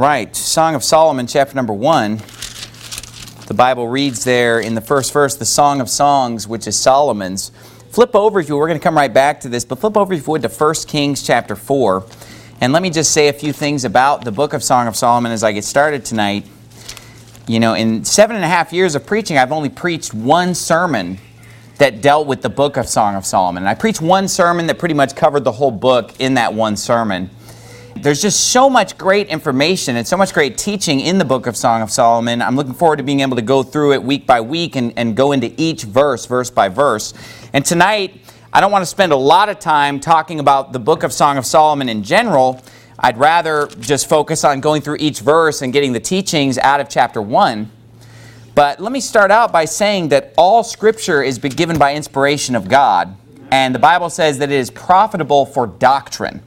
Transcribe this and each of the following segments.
right, Song of Solomon, chapter number 1. The Bible reads there in the first verse, the Song of Songs, which is Solomon's. Flip over, if you will, we're going to come right back to this, but flip over, if you would, to 1 Kings chapter 4. And let me just say a few things about the book of Song of Solomon as I get started tonight. You know, in 7.5 years of preaching, I've only preached one sermon that dealt with the book of Song of Solomon. And I preached one sermon that pretty much covered the whole book in that one sermon. There's just so much great information and so much great teaching in the book of Song of Solomon. I'm looking forward to being able to go through it week by week and go into each verse by verse. And tonight, I don't want to spend a lot of time talking about the book of Song of Solomon in general. I'd rather just focus on going through each verse and getting the teachings out of chapter 1. But let me start out by saying that all Scripture is given by inspiration of God. And the Bible says that it is profitable for doctrine,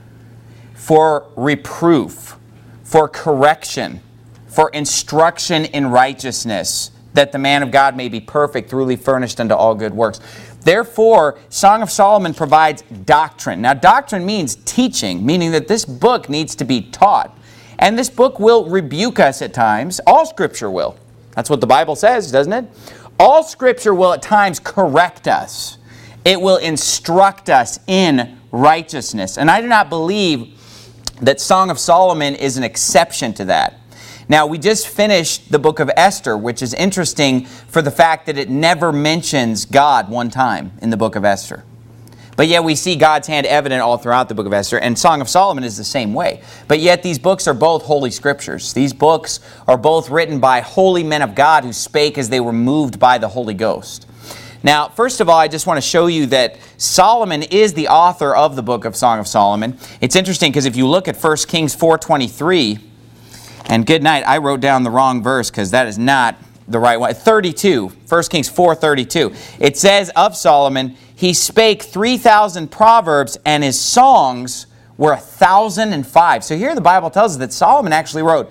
for reproof, for correction, for instruction in righteousness, that the man of God may be perfect, thoroughly furnished unto all good works. Therefore, Song of Solomon provides doctrine. Now, doctrine means teaching, meaning that this book needs to be taught. And this book will rebuke us at times. All Scripture will. That's what the Bible says, doesn't it? All Scripture will at times correct us. It will instruct us in righteousness. And I do not believe that Song of Solomon is an exception to that. Now, we just finished the book of Esther, which is interesting for the fact that it never mentions God one time in the book of Esther. But yet we see God's hand evident all throughout the book of Esther, and Song of Solomon is the same way. But yet these books are both holy scriptures. These books are both written by holy men of God who spake as they were moved by the Holy Ghost. Now, first of all, I just want to show you that Solomon is the author of the book of Song of Solomon. It's interesting because if you look at 1 Kings 4:23, and good night, I wrote down the wrong verse because that is not the right one. 32, 1 Kings 4:32. It says of Solomon, he spake 3,000 proverbs, and his songs were 1,005. So here the Bible tells us that Solomon actually wrote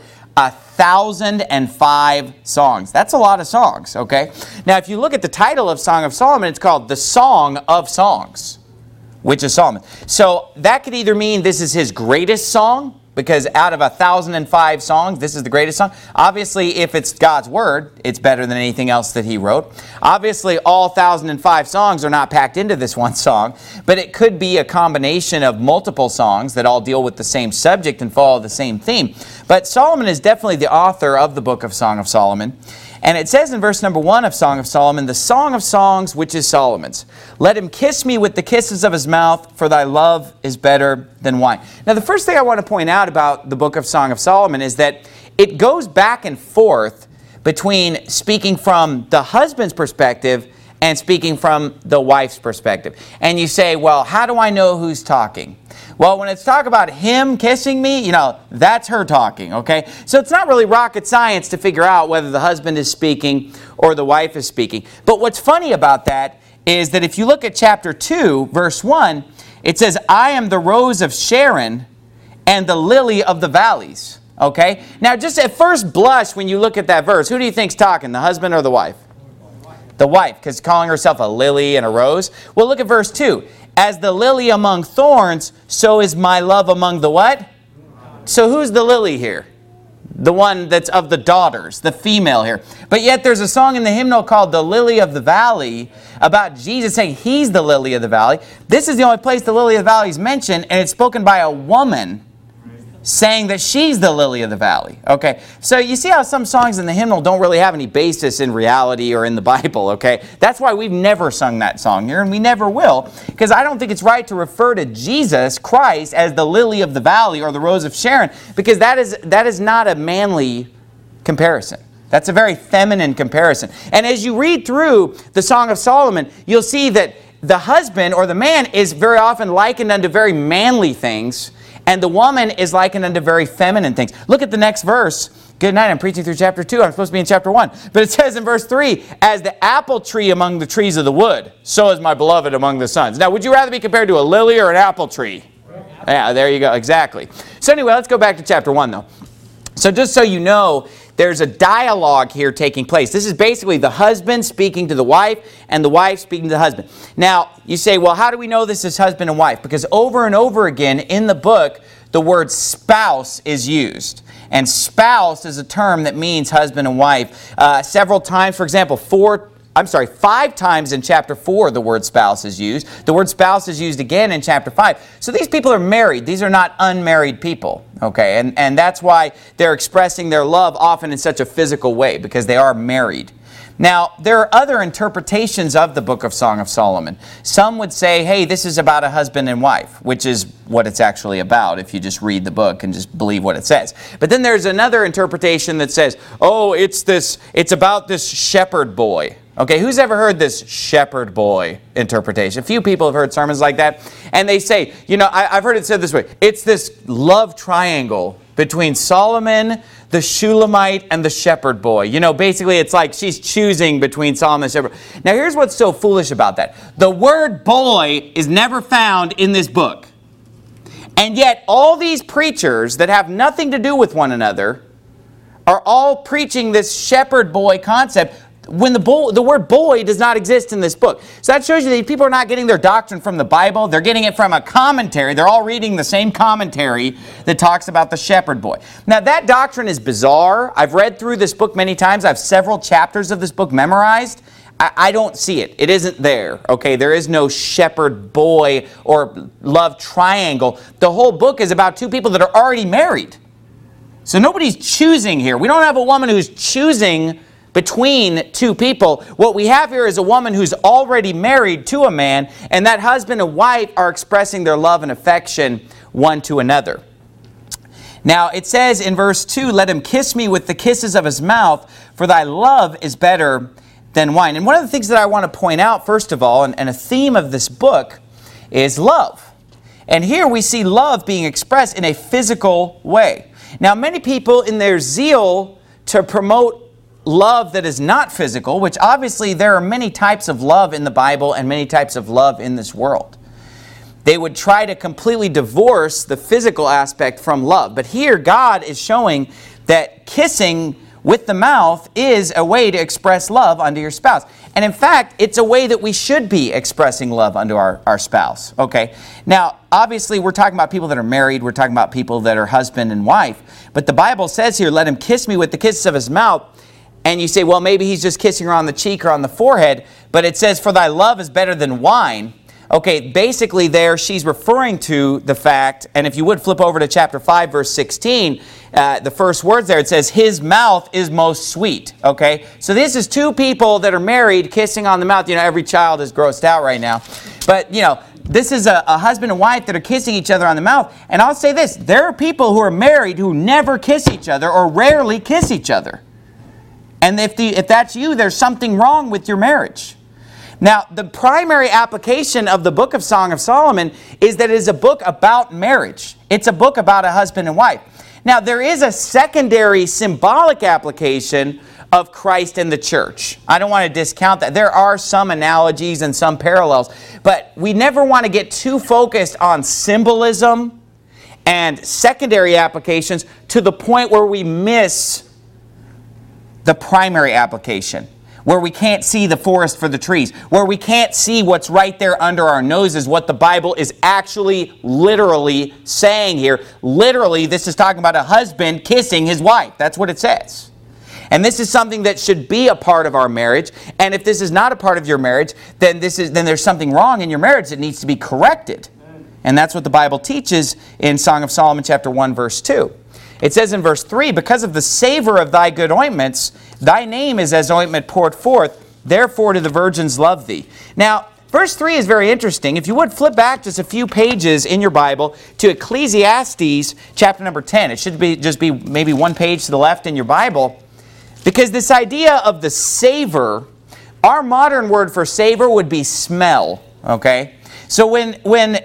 1,005 songs. That's a lot of songs, okay? Now, if you look at the title of Song of Solomon, it's called The Song of Songs, which is Solomon. So that could either mean this is his greatest song, because out of 1,005 songs, this is the greatest song. Obviously, if it's God's Word, it's better than anything else that he wrote. Obviously, all 1,005 songs are not packed into this one song, but it could be a combination of multiple songs that all deal with the same subject and follow the same theme. But Solomon is definitely the author of the book of Song of Solomon. And it says in verse number 1 of Song of Solomon, the Song of Songs, which is Solomon's. Let him kiss me with the kisses of his mouth, for thy love is better than wine. Now, the first thing I want to point out about the book of Song of Solomon is that it goes back and forth between speaking from the husband's perspective and speaking from the wife's perspective. And you say, well, how do I know who's talking? Well, when it's talk about him kissing me, that's her talking, okay? So it's not really rocket science to figure out whether the husband is speaking or the wife is speaking. But what's funny about that is that if you look at chapter 2, verse 1, it says, I am the rose of Sharon and the lily of the valleys, okay? Now, just at first blush, when you look at that verse, who do you think's talking, the husband or the wife? The wife, because calling herself a lily and a rose. Well, look at verse 2. As the lily among thorns, so is my love among the what? So who's the lily here? The one that's of the daughters, the female here. But yet there's a song in the hymnal called The Lily of the Valley about Jesus saying he's the lily of the valley. This is the only place the lily of the valley is mentioned, and it's spoken by a woman saying that she's the lily of the valley. Okay, so you see how some songs in the hymnal don't really have any basis in reality or in the Bible, okay? That's why we've never sung that song here, and we never will, because I don't think it's right to refer to Jesus Christ as the lily of the valley or the rose of Sharon, because that is not a manly comparison. That's a very feminine comparison. And as you read through the Song of Solomon, you'll see that the husband or the man is very often likened unto very manly things, and the woman is likened unto very feminine things. Look at the next verse. Good night, I'm preaching through chapter 2. I'm supposed to be in chapter 1. But it says in verse 3, as the apple tree among the trees of the wood, so is my beloved among the sons. Now, would you rather be compared to a lily or an apple tree? Yeah, there you go. Exactly. So anyway, let's go back to chapter 1, though. So just so you know, there's a dialogue here taking place. This is basically the husband speaking to the wife and the wife speaking to the husband. Now, you say, well, how do we know this is husband and wife? Because over and over again in the book, the word spouse is used. And spouse is a term that means husband and wife. Several times, for example, 5 times in chapter 4 the word spouse is used. The word spouse is used again in chapter 5. So these people are married. These are not unmarried people. Okay, and that's why they're expressing their love often in such a physical way, because they are married. Now, there are other interpretations of the book of Song of Solomon. Some would say, hey, this is about a husband and wife, which is what it's actually about if you just read the book and just believe what it says. But then there's another interpretation that says, oh, it's about this shepherd boy. Okay, who's ever heard this shepherd boy interpretation? A few people have heard sermons like that. And they say, I've heard it said this way. It's this love triangle between Solomon, the Shulamite, and the shepherd boy. Basically it's like she's choosing between Solomon and the shepherd. Now here's what's so foolish about that. The word boy is never found in this book. And yet all these preachers that have nothing to do with one another are all preaching this shepherd boy concept, when the word boy does not exist in this book. So that shows you that people are not getting their doctrine from the Bible. They're getting it from a commentary. They're all reading the same commentary that talks about the shepherd boy. Now that doctrine is bizarre. I've read through this book many times. I have several chapters of this book memorized. I don't see it. It isn't there. Okay, there is no shepherd boy or love triangle. The whole book is about two people that are already married. So nobody's choosing here. We don't have a woman who's choosing between two people. What we have here is a woman who's already married to a man, and that husband and wife are expressing their love and affection one to another. Now it says in verse 2, let him kiss me with the kisses of his mouth, for thy love is better than wine. And one of the things that I want to point out, first of all, and a theme of this book, is love. And here we see love being expressed in a physical way. Now many people, in their zeal to promote love that is not physical, which obviously there are many types of love in the Bible and many types of love in this world, they would try to completely divorce the physical aspect from love. But here God is showing that kissing with the mouth is a way to express love unto your spouse. And in fact, it's a way that we should be expressing love unto our spouse. Okay. Now, obviously, we're talking about people that are married. We're talking about people that are husband and wife. But the Bible says here, let him kiss me with the kisses of his mouth. And you say, well, maybe he's just kissing her on the cheek or on the forehead. But it says, for thy love is better than wine. Okay, basically there she's referring to the fact, and if you would flip over to chapter 5, verse 16, the first words there, it says, his mouth is most sweet. Okay, so this is two people that are married kissing on the mouth. Every child is grossed out right now. But, this is a husband and wife that are kissing each other on the mouth. And I'll say this, there are people who are married who never kiss each other or rarely kiss each other. And if that's you, there's something wrong with your marriage. Now, the primary application of the book of Song of Solomon is that it is a book about marriage. It's a book about a husband and wife. Now, there is a secondary symbolic application of Christ and the church. I don't want to discount that. There are some analogies and some parallels, but we never want to get too focused on symbolism and secondary applications to the point where we miss the primary application, where we can't see the forest for the trees, where we can't see what's right there under our noses, what the Bible is actually literally saying here. Literally, this is talking about a husband kissing his wife. That's what it says. And this is something that should be a part of our marriage. And if this is not a part of your marriage, then there's something wrong in your marriage that needs to be corrected. And that's what the Bible teaches in Song of Solomon chapter 1, verse 2. It says in verse 3, because of the savor of thy good ointments, thy name is as ointment poured forth, therefore do the virgins love thee. Now, verse 3 is very interesting. If you would flip back just a few pages in your Bible to Ecclesiastes chapter number 10. It should just be maybe one page to the left in your Bible. Because this idea of the savor, our modern word for savor would be smell. Okay? So when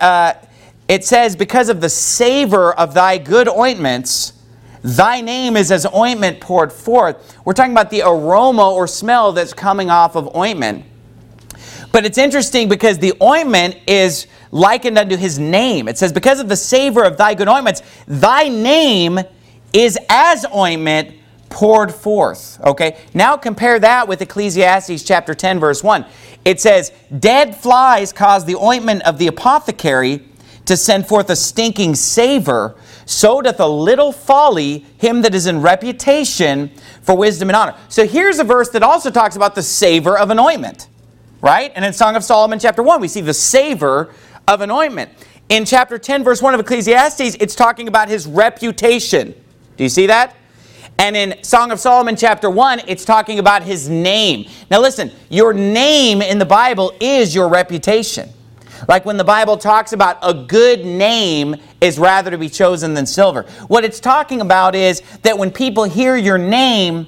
it says, because of the savor of thy good ointments, thy name is as ointment poured forth. We're talking about the aroma or smell that's coming off of ointment. But it's interesting because the ointment is likened unto his name. It says, because of the savor of thy good ointments, thy name is as ointment poured forth. Okay, now compare that with Ecclesiastes chapter 10, verse 1. It says, dead flies cause the ointment of the apothecary to send forth a stinking savor, so doth a little folly him that is in reputation for wisdom and honor. So here's a verse that also talks about the savor of an ointment, right? And in Song of Solomon chapter 1, we see the savor of an ointment. In chapter 10, verse 1 of Ecclesiastes, it's talking about his reputation. Do you see that? And in Song of Solomon chapter 1, it's talking about his name. Now listen, your name in the Bible is your reputation. Like when the Bible talks about a good name is rather to be chosen than silver. What it's talking about is that when people hear your name,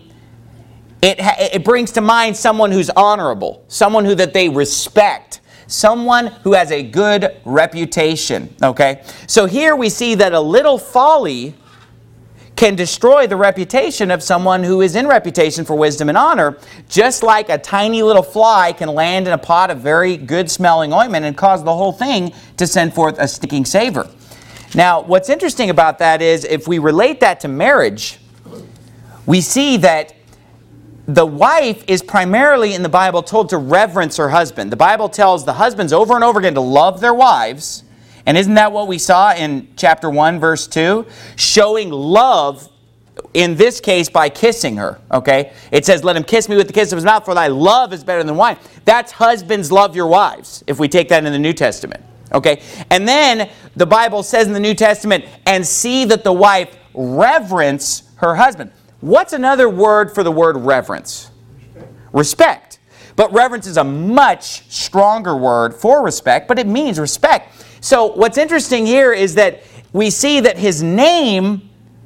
it brings to mind someone who's honorable, someone who that they respect, someone who has a good reputation. Okay? So here we see that a little folly can destroy the reputation of someone who is in reputation for wisdom and honor, just like a tiny little fly can land in a pot of very good smelling ointment and cause the whole thing to send forth a sticking savor. Now, what's interesting about that is if we relate that to marriage, we see that the wife is primarily in the Bible told to reverence her husband. The Bible tells the husbands over and over again to love their wives. And isn't that what we saw in chapter 1, verse 2? Showing love, in this case, by kissing her. Okay? It says, let him kiss me with the kiss of his mouth, for thy love is better than wine. That's husbands love your wives, if we take that in the New Testament. Okay? And then the Bible says in the New Testament, and see that the wife reverence her husband. What's another word for the word reverence? Respect. But reverence is a much stronger word for respect, but it means respect. So what's interesting here is that we see that his name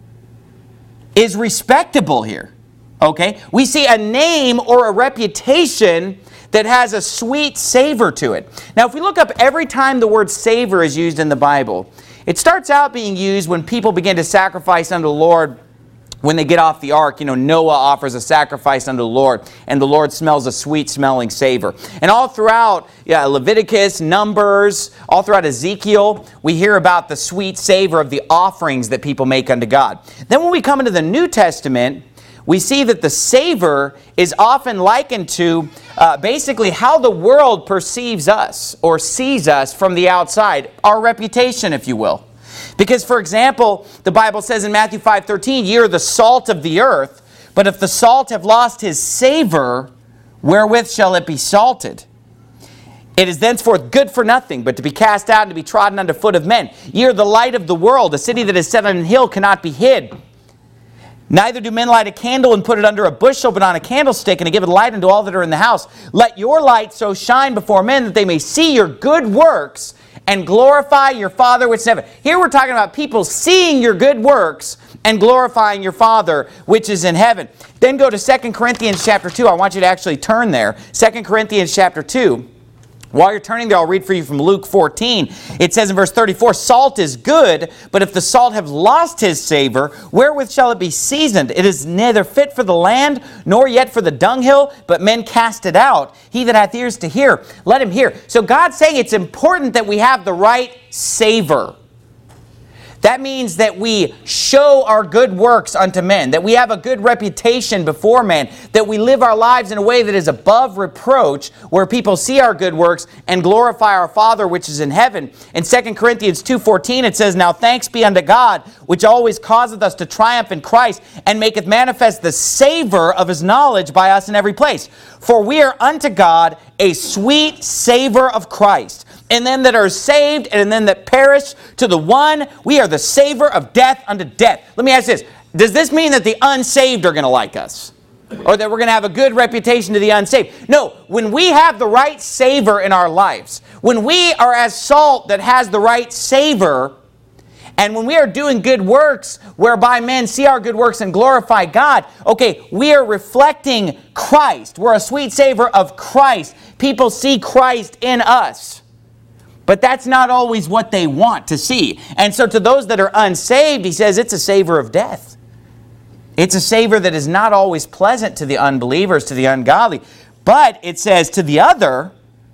is respectable here. Okay? We see a name or a reputation that has a sweet savor to it. Now if we look up every time the word savor is used in the Bible, it starts out being used when people begin to sacrifice unto the Lord. When they get off the ark, Noah offers a sacrifice unto the Lord, and the Lord smells a sweet-smelling savor. And all throughout Leviticus, Numbers, all throughout Ezekiel, we hear about the sweet savor of the offerings that people make unto God. Then when we come into the New Testament, we see that the savor is often likened to basically how the world perceives us or sees us from the outside, our reputation, if you will. Because, for example, the Bible says in Matthew 5:13, ye are the salt of the earth, but if the salt have lost his savor, wherewith shall it be salted? It is thenceforth good for nothing, but to be cast out and to be trodden under foot of men. Ye are the light of the world. A city that is set on an hill cannot be hid. Neither do men light a candle and put it under a bushel, but on a candlestick, and to give it light unto all that are in the house. Let your light so shine before men that they may see your good works and glorify your Father which is in heaven. Here we're talking about people seeing your good works and glorifying your Father which is in heaven. Then go to 2 Corinthians chapter 2. I want you to actually turn there. 2 Corinthians chapter 2. While you're turning there, I'll read for you from Luke 14. It says in verse 34, salt is good, but if the salt have lost his savor, wherewith shall it be seasoned? It is neither fit for the land, nor yet for the dunghill, but men cast it out. He that hath ears to hear, let him hear. So God's saying it's important that we have the right savor. That means that we show our good works unto men, that we have a good reputation before men, that we live our lives in a way that is above reproach, where people see our good works and glorify our Father which is in heaven. In 2 Corinthians 2:14 it says, now thanks be unto God, which always causeth us to triumph in Christ, and maketh manifest the savor of his knowledge by us in every place. For we are unto God a sweet savor of Christ. And them that are saved and them that perish, to the one, we are the savor of death unto death. Let me ask this. Does this mean that the unsaved are going to like us? Or that we're going to have a good reputation to the unsaved? No. When we have the right savor in our lives, when we are as salt that has the right savor, and when we are doing good works whereby men see our good works and glorify God, okay, we are reflecting Christ. We're a sweet savor of Christ. People see Christ in us. But that's not always what they want to see. And so to those that are unsaved, he says it's a savor of death. It's a savor that is not always pleasant to the unbelievers, to the ungodly. But it says to the other,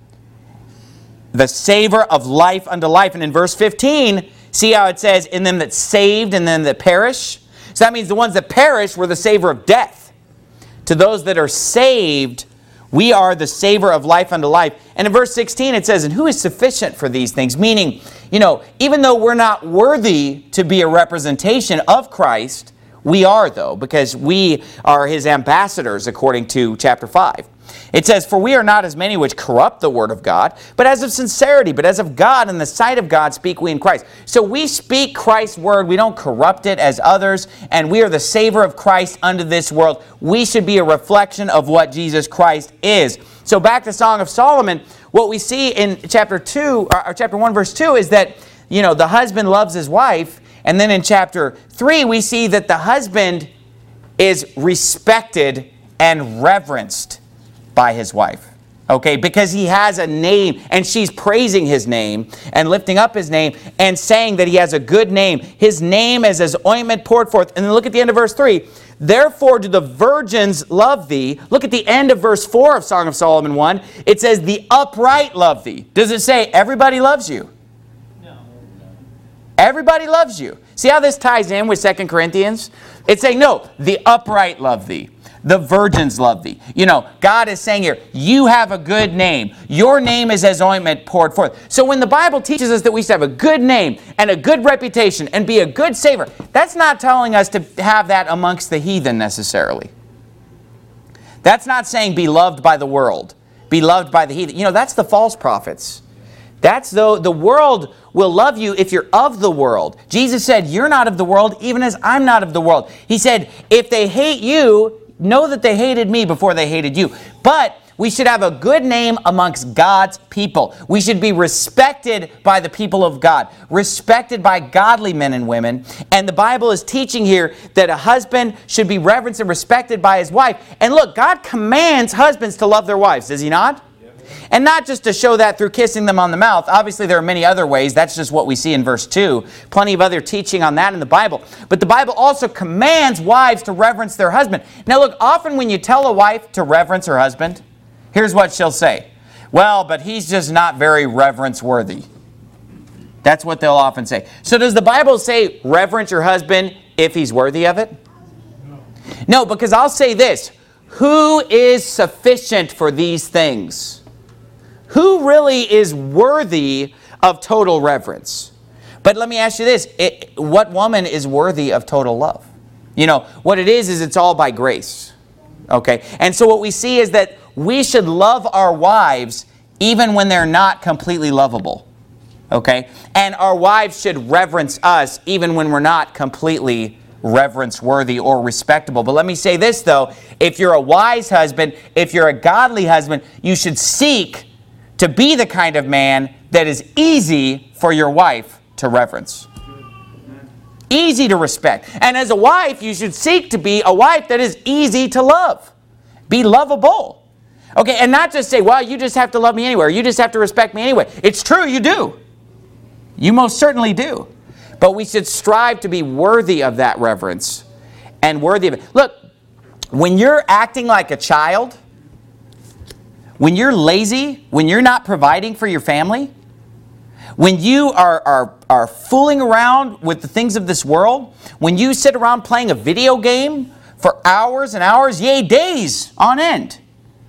the savor of life unto life. And in verse 15, see how it says, in them that saved and them that perish? So that means the ones that perish were the savor of death. To those that are saved We are the savor of life unto life. And in verse 16 it says, and who is sufficient for these things? Meaning, even though we're not worthy to be a representation of Christ, we are though, because we are his ambassadors according to chapter 5. It says, for we are not as many which corrupt the word of God, but as of sincerity, but as of God, in the sight of God speak we in Christ. So we speak Christ's word. We don't corrupt it as others, and we are the savor of Christ unto this world. We should be a reflection of what Jesus Christ is. So back to Song of Solomon, what we see in chapter 1, verse 2 is that, the husband loves his wife, and then in chapter 3 we see that the husband is respected and reverenced by his wife, okay, because he has a name, and she's praising his name and lifting up his name and saying that he has a good name. His name is as ointment poured forth. And then look at the end of verse 3. Therefore do the virgins love thee. Look at the end of verse 4 of Song of Solomon 1. It says the upright love thee. Does it say everybody loves you? No. Everybody loves you. See how this ties in with 2 Corinthians? It's saying, no, the upright love thee. The virgins love thee. God is saying here, you have a good name. Your name is as ointment poured forth. So when the Bible teaches us that we should have a good name and a good reputation and be a good savor, that's not telling us to have that amongst the heathen necessarily. That's not saying be loved by the world, be loved by the heathen. That's the false prophets. That's the world will love you if you're of the world. Jesus said, you're not of the world, even as I'm not of the world. He said, if they hate you, know that they hated me before they hated you. But we should have a good name amongst God's people. We should be respected by the people of God, respected by godly men and women. And the Bible is teaching here that a husband should be reverenced and respected by his wife. And look, God commands husbands to love their wives, does he not? And not just to show that through kissing them on the mouth. Obviously, there are many other ways. That's just what we see in verse 2. Plenty of other teaching on that in the Bible. But the Bible also commands wives to reverence their husband. Now look, often when you tell a wife to reverence her husband, here's what she'll say. Well, but he's just not very reverence worthy. That's what they'll often say. So does the Bible say reverence your husband if he's worthy of it? No, because I'll say this. Who is sufficient for these things? Who really is worthy of total reverence? But let me ask you this. What woman is worthy of total love? What it is it's all by grace. Okay? And so what we see is that we should love our wives even when they're not completely lovable. Okay? And our wives should reverence us even when we're not completely reverence worthy or respectable. But let me say this though. If you're a wise husband, if you're a godly husband, you should seek to be the kind of man that is easy for your wife to reverence. Easy to respect. And as a wife, you should seek to be a wife that is easy to love. Be lovable. Okay, and not just say, well, you just have to love me anyway, or you just have to respect me anyway. It's true, you do. You most certainly do. But we should strive to be worthy of that reverence and worthy of it. Look, when you're acting like a child, when you're lazy, when you're not providing for your family, when you are fooling around with the things of this world, when you sit around playing a video game for hours and hours, yea, days on end,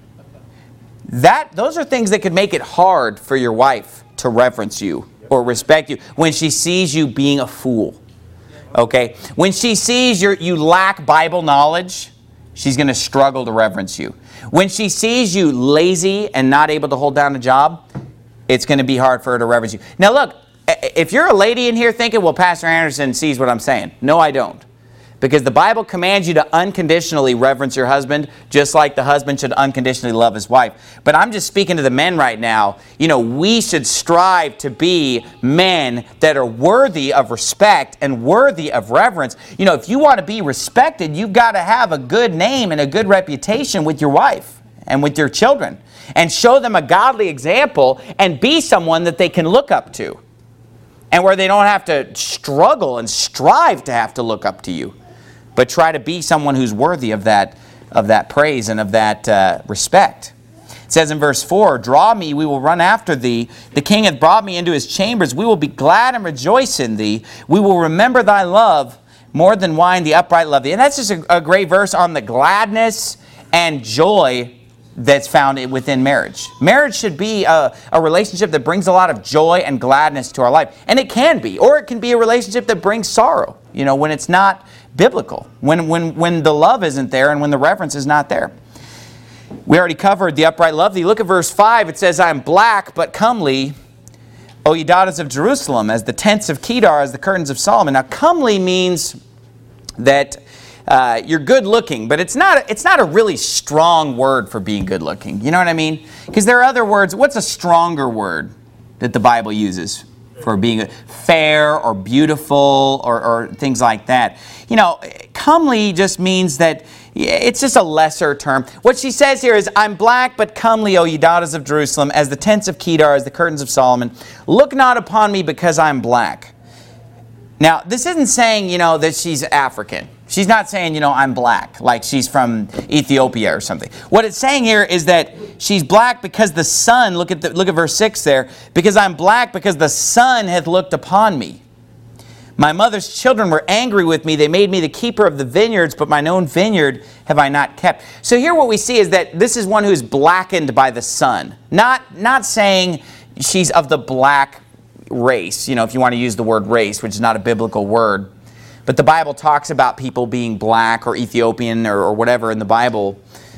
those are things that could make it hard for your wife to reverence you or respect you when she sees you being a fool. Okay? When she sees you lack Bible knowledge, she's going to struggle to reverence you. When she sees you lazy and not able to hold down a job, it's going to be hard for her to reverence you. Now look, if you're a lady in here thinking, well, Pastor Anderson sees what I'm saying. No, I don't. Because the Bible commands you to unconditionally reverence your husband, just like the husband should unconditionally love his wife. But I'm just speaking to the men right now. We should strive to be men that are worthy of respect and worthy of reverence. If you want to be respected, you've got to have a good name and a good reputation with your wife and with your children. And show them a godly example and be someone that they can look up to. And where they don't have to struggle and strive to have to look up to you. But try to be someone who's worthy of that praise and of that respect. It says in verse 4, draw me, we will run after thee. The king hath brought me into his chambers. We will be glad and rejoice in thee. We will remember thy love more than wine, the upright love thee. And that's just a great verse on the gladness and joy that's found within marriage. Marriage should be a relationship that brings a lot of joy and gladness to our life. And it can be. Or it can be a relationship that brings sorrow, when it's not biblical. When the love isn't there and when the reverence is not there. We already covered the upright love. You look at verse 5, it says, I am black but comely, O ye daughters of Jerusalem, as the tents of Kedar, as the curtains of Solomon. Now, comely means that you're good looking, but it's not a really strong word for being good looking. You know what I mean? Because there are other words. What's a stronger word that the Bible uses for being fair or beautiful or things like that? Comely just means that it's just a lesser term. What she says here is, I'm black but comely, O ye daughters of Jerusalem, as the tents of Kedar, as the curtains of Solomon. Look not upon me because I am black. Now, this isn't saying, that she's African. She's not saying, I'm black, like she's from Ethiopia or something. What it's saying here is that she's black because the sun, look at verse 6 there, because I'm black because the sun hath looked upon me. My mother's children were angry with me. They made me the keeper of the vineyards, but mine own vineyard have I not kept. So here what we see is that this is one who's blackened by the sun. Not saying she's of the black race, if you want to use the word race, which is not a biblical word. But the Bible talks about people being black or Ethiopian or whatever in the Bible.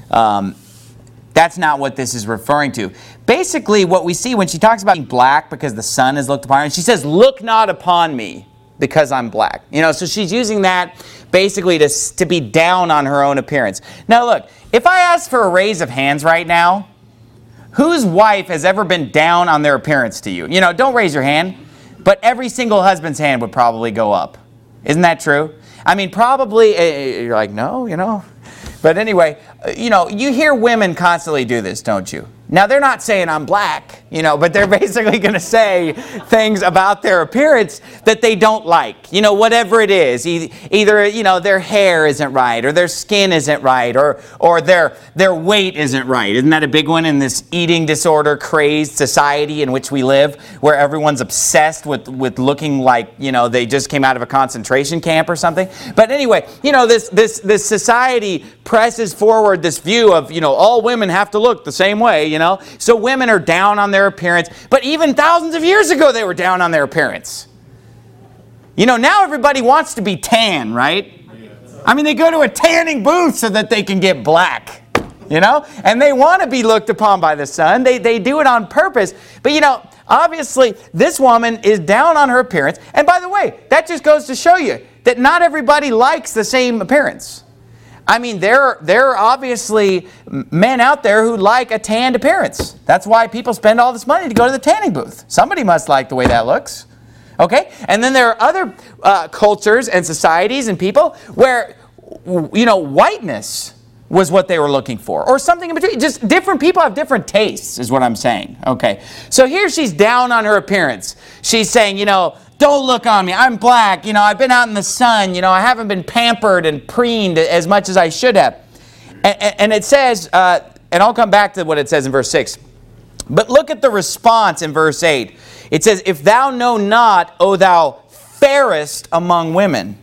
That's not what this is referring to. Basically, what we see when she talks about being black because the sun has looked upon her, she says, look not upon me because I'm black. So she's using that basically to be down on her own appearance. Now look, if I ask for a raise of hands right now, whose wife has ever been down on their appearance to you? Don't raise your hand, but every single husband's hand would probably go up. Isn't that true? I mean, probably, you're like, no, But anyway, you hear women constantly do this, don't you? Now, they're not saying I'm black, but they're basically going to say things about their appearance that they don't like. Whatever it is. Either, their hair isn't right, or their skin isn't right, or their weight isn't right. Isn't that a big one in this eating disorder crazed society in which we live, where everyone's obsessed with looking like, they just came out of a concentration camp or something? But anyway, this society presses forward this view of, all women have to look the same way, So women are down on their appearance. But even thousands of years ago, they were down on their appearance. Now everybody wants to be tan, right? I mean, they go to a tanning booth so that they can get black, And they want to be looked upon by the sun. They do it on purpose. But, obviously, this woman is down on her appearance. And by the way, that just goes to show you that not everybody likes the same appearance. I mean, there are obviously men out there who like a tanned appearance. That's why people spend all this money to go to the tanning booth. Somebody must like the way that looks. Okay? And then there are other cultures and societies and people where, whiteness was what they were looking for. Or something in between. Just different people have different tastes, is what I'm saying. Okay? So here she's down on her appearance. She's saying, don't look on me. I'm black. I've been out in the sun. I haven't been pampered and preened as much as I should have. And it says, and I'll come back to what it says in verse 6. But look at the response in verse 8. It says, if thou know not, O thou fairest among women,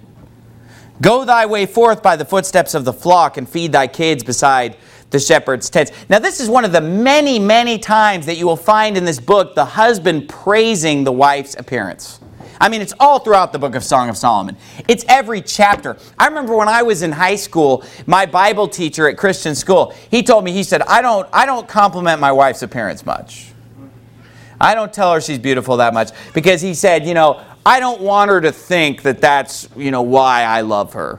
go thy way forth by the footsteps of the flock and feed thy kids beside the shepherd's tents. Now this is one of the many, many times that you will find in this book the husband praising the wife's appearance. I mean, it's all throughout the book of Song of Solomon. It's every chapter. I remember when I was in high school, my Bible teacher at Christian school, he told me, he said, I don't compliment my wife's appearance much. I don't tell her she's beautiful that much. Because he said, I don't want her to think that that's, why I love her.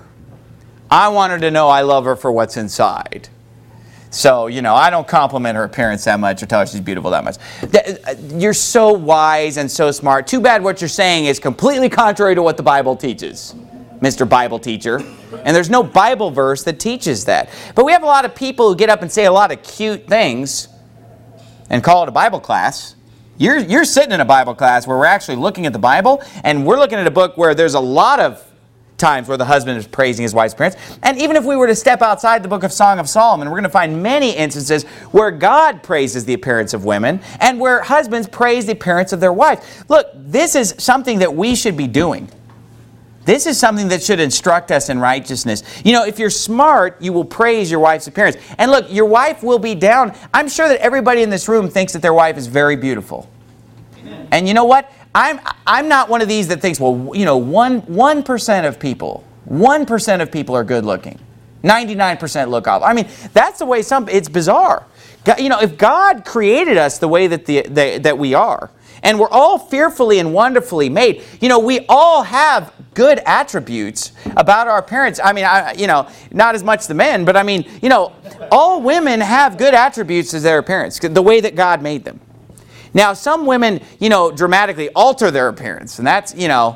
I want her to know I love her for what's inside. So, I don't compliment her appearance that much or tell her she's beautiful that much. You're so wise and so smart. Too bad what you're saying is completely contrary to what the Bible teaches, Mr. Bible teacher. And there's no Bible verse that teaches that. But we have a lot of people who get up and say a lot of cute things and call it a Bible class. You're sitting in a Bible class where we're actually looking at the Bible, and we're looking at a book where there's a lot of times where the husband is praising his wife's appearance. And even if we were to step outside the book of Song of Solomon, we're going to find many instances where God praises the appearance of women and where husbands praise the appearance of their wives. Look, this is something that we should be doing. This is something that should instruct us in righteousness. You know, if you're smart, you will praise your wife's appearance. And look, your wife will be down. I'm sure that everybody in this room thinks that their wife is very beautiful. Amen. And you know what? I'm not one of these that thinks, well, you know, 1% of people, 1% of people are good looking. 99% look off. I mean, that's the way it's bizarre. You know, if God created us the way that we are, and we're all fearfully and wonderfully made, you know, we all have good attributes about our appearance. I mean, you know, not as much the men, but I mean, you know, all women have good attributes as their appearance, the way that God made them. Now, some women, you know, dramatically alter their appearance, and that's, you know,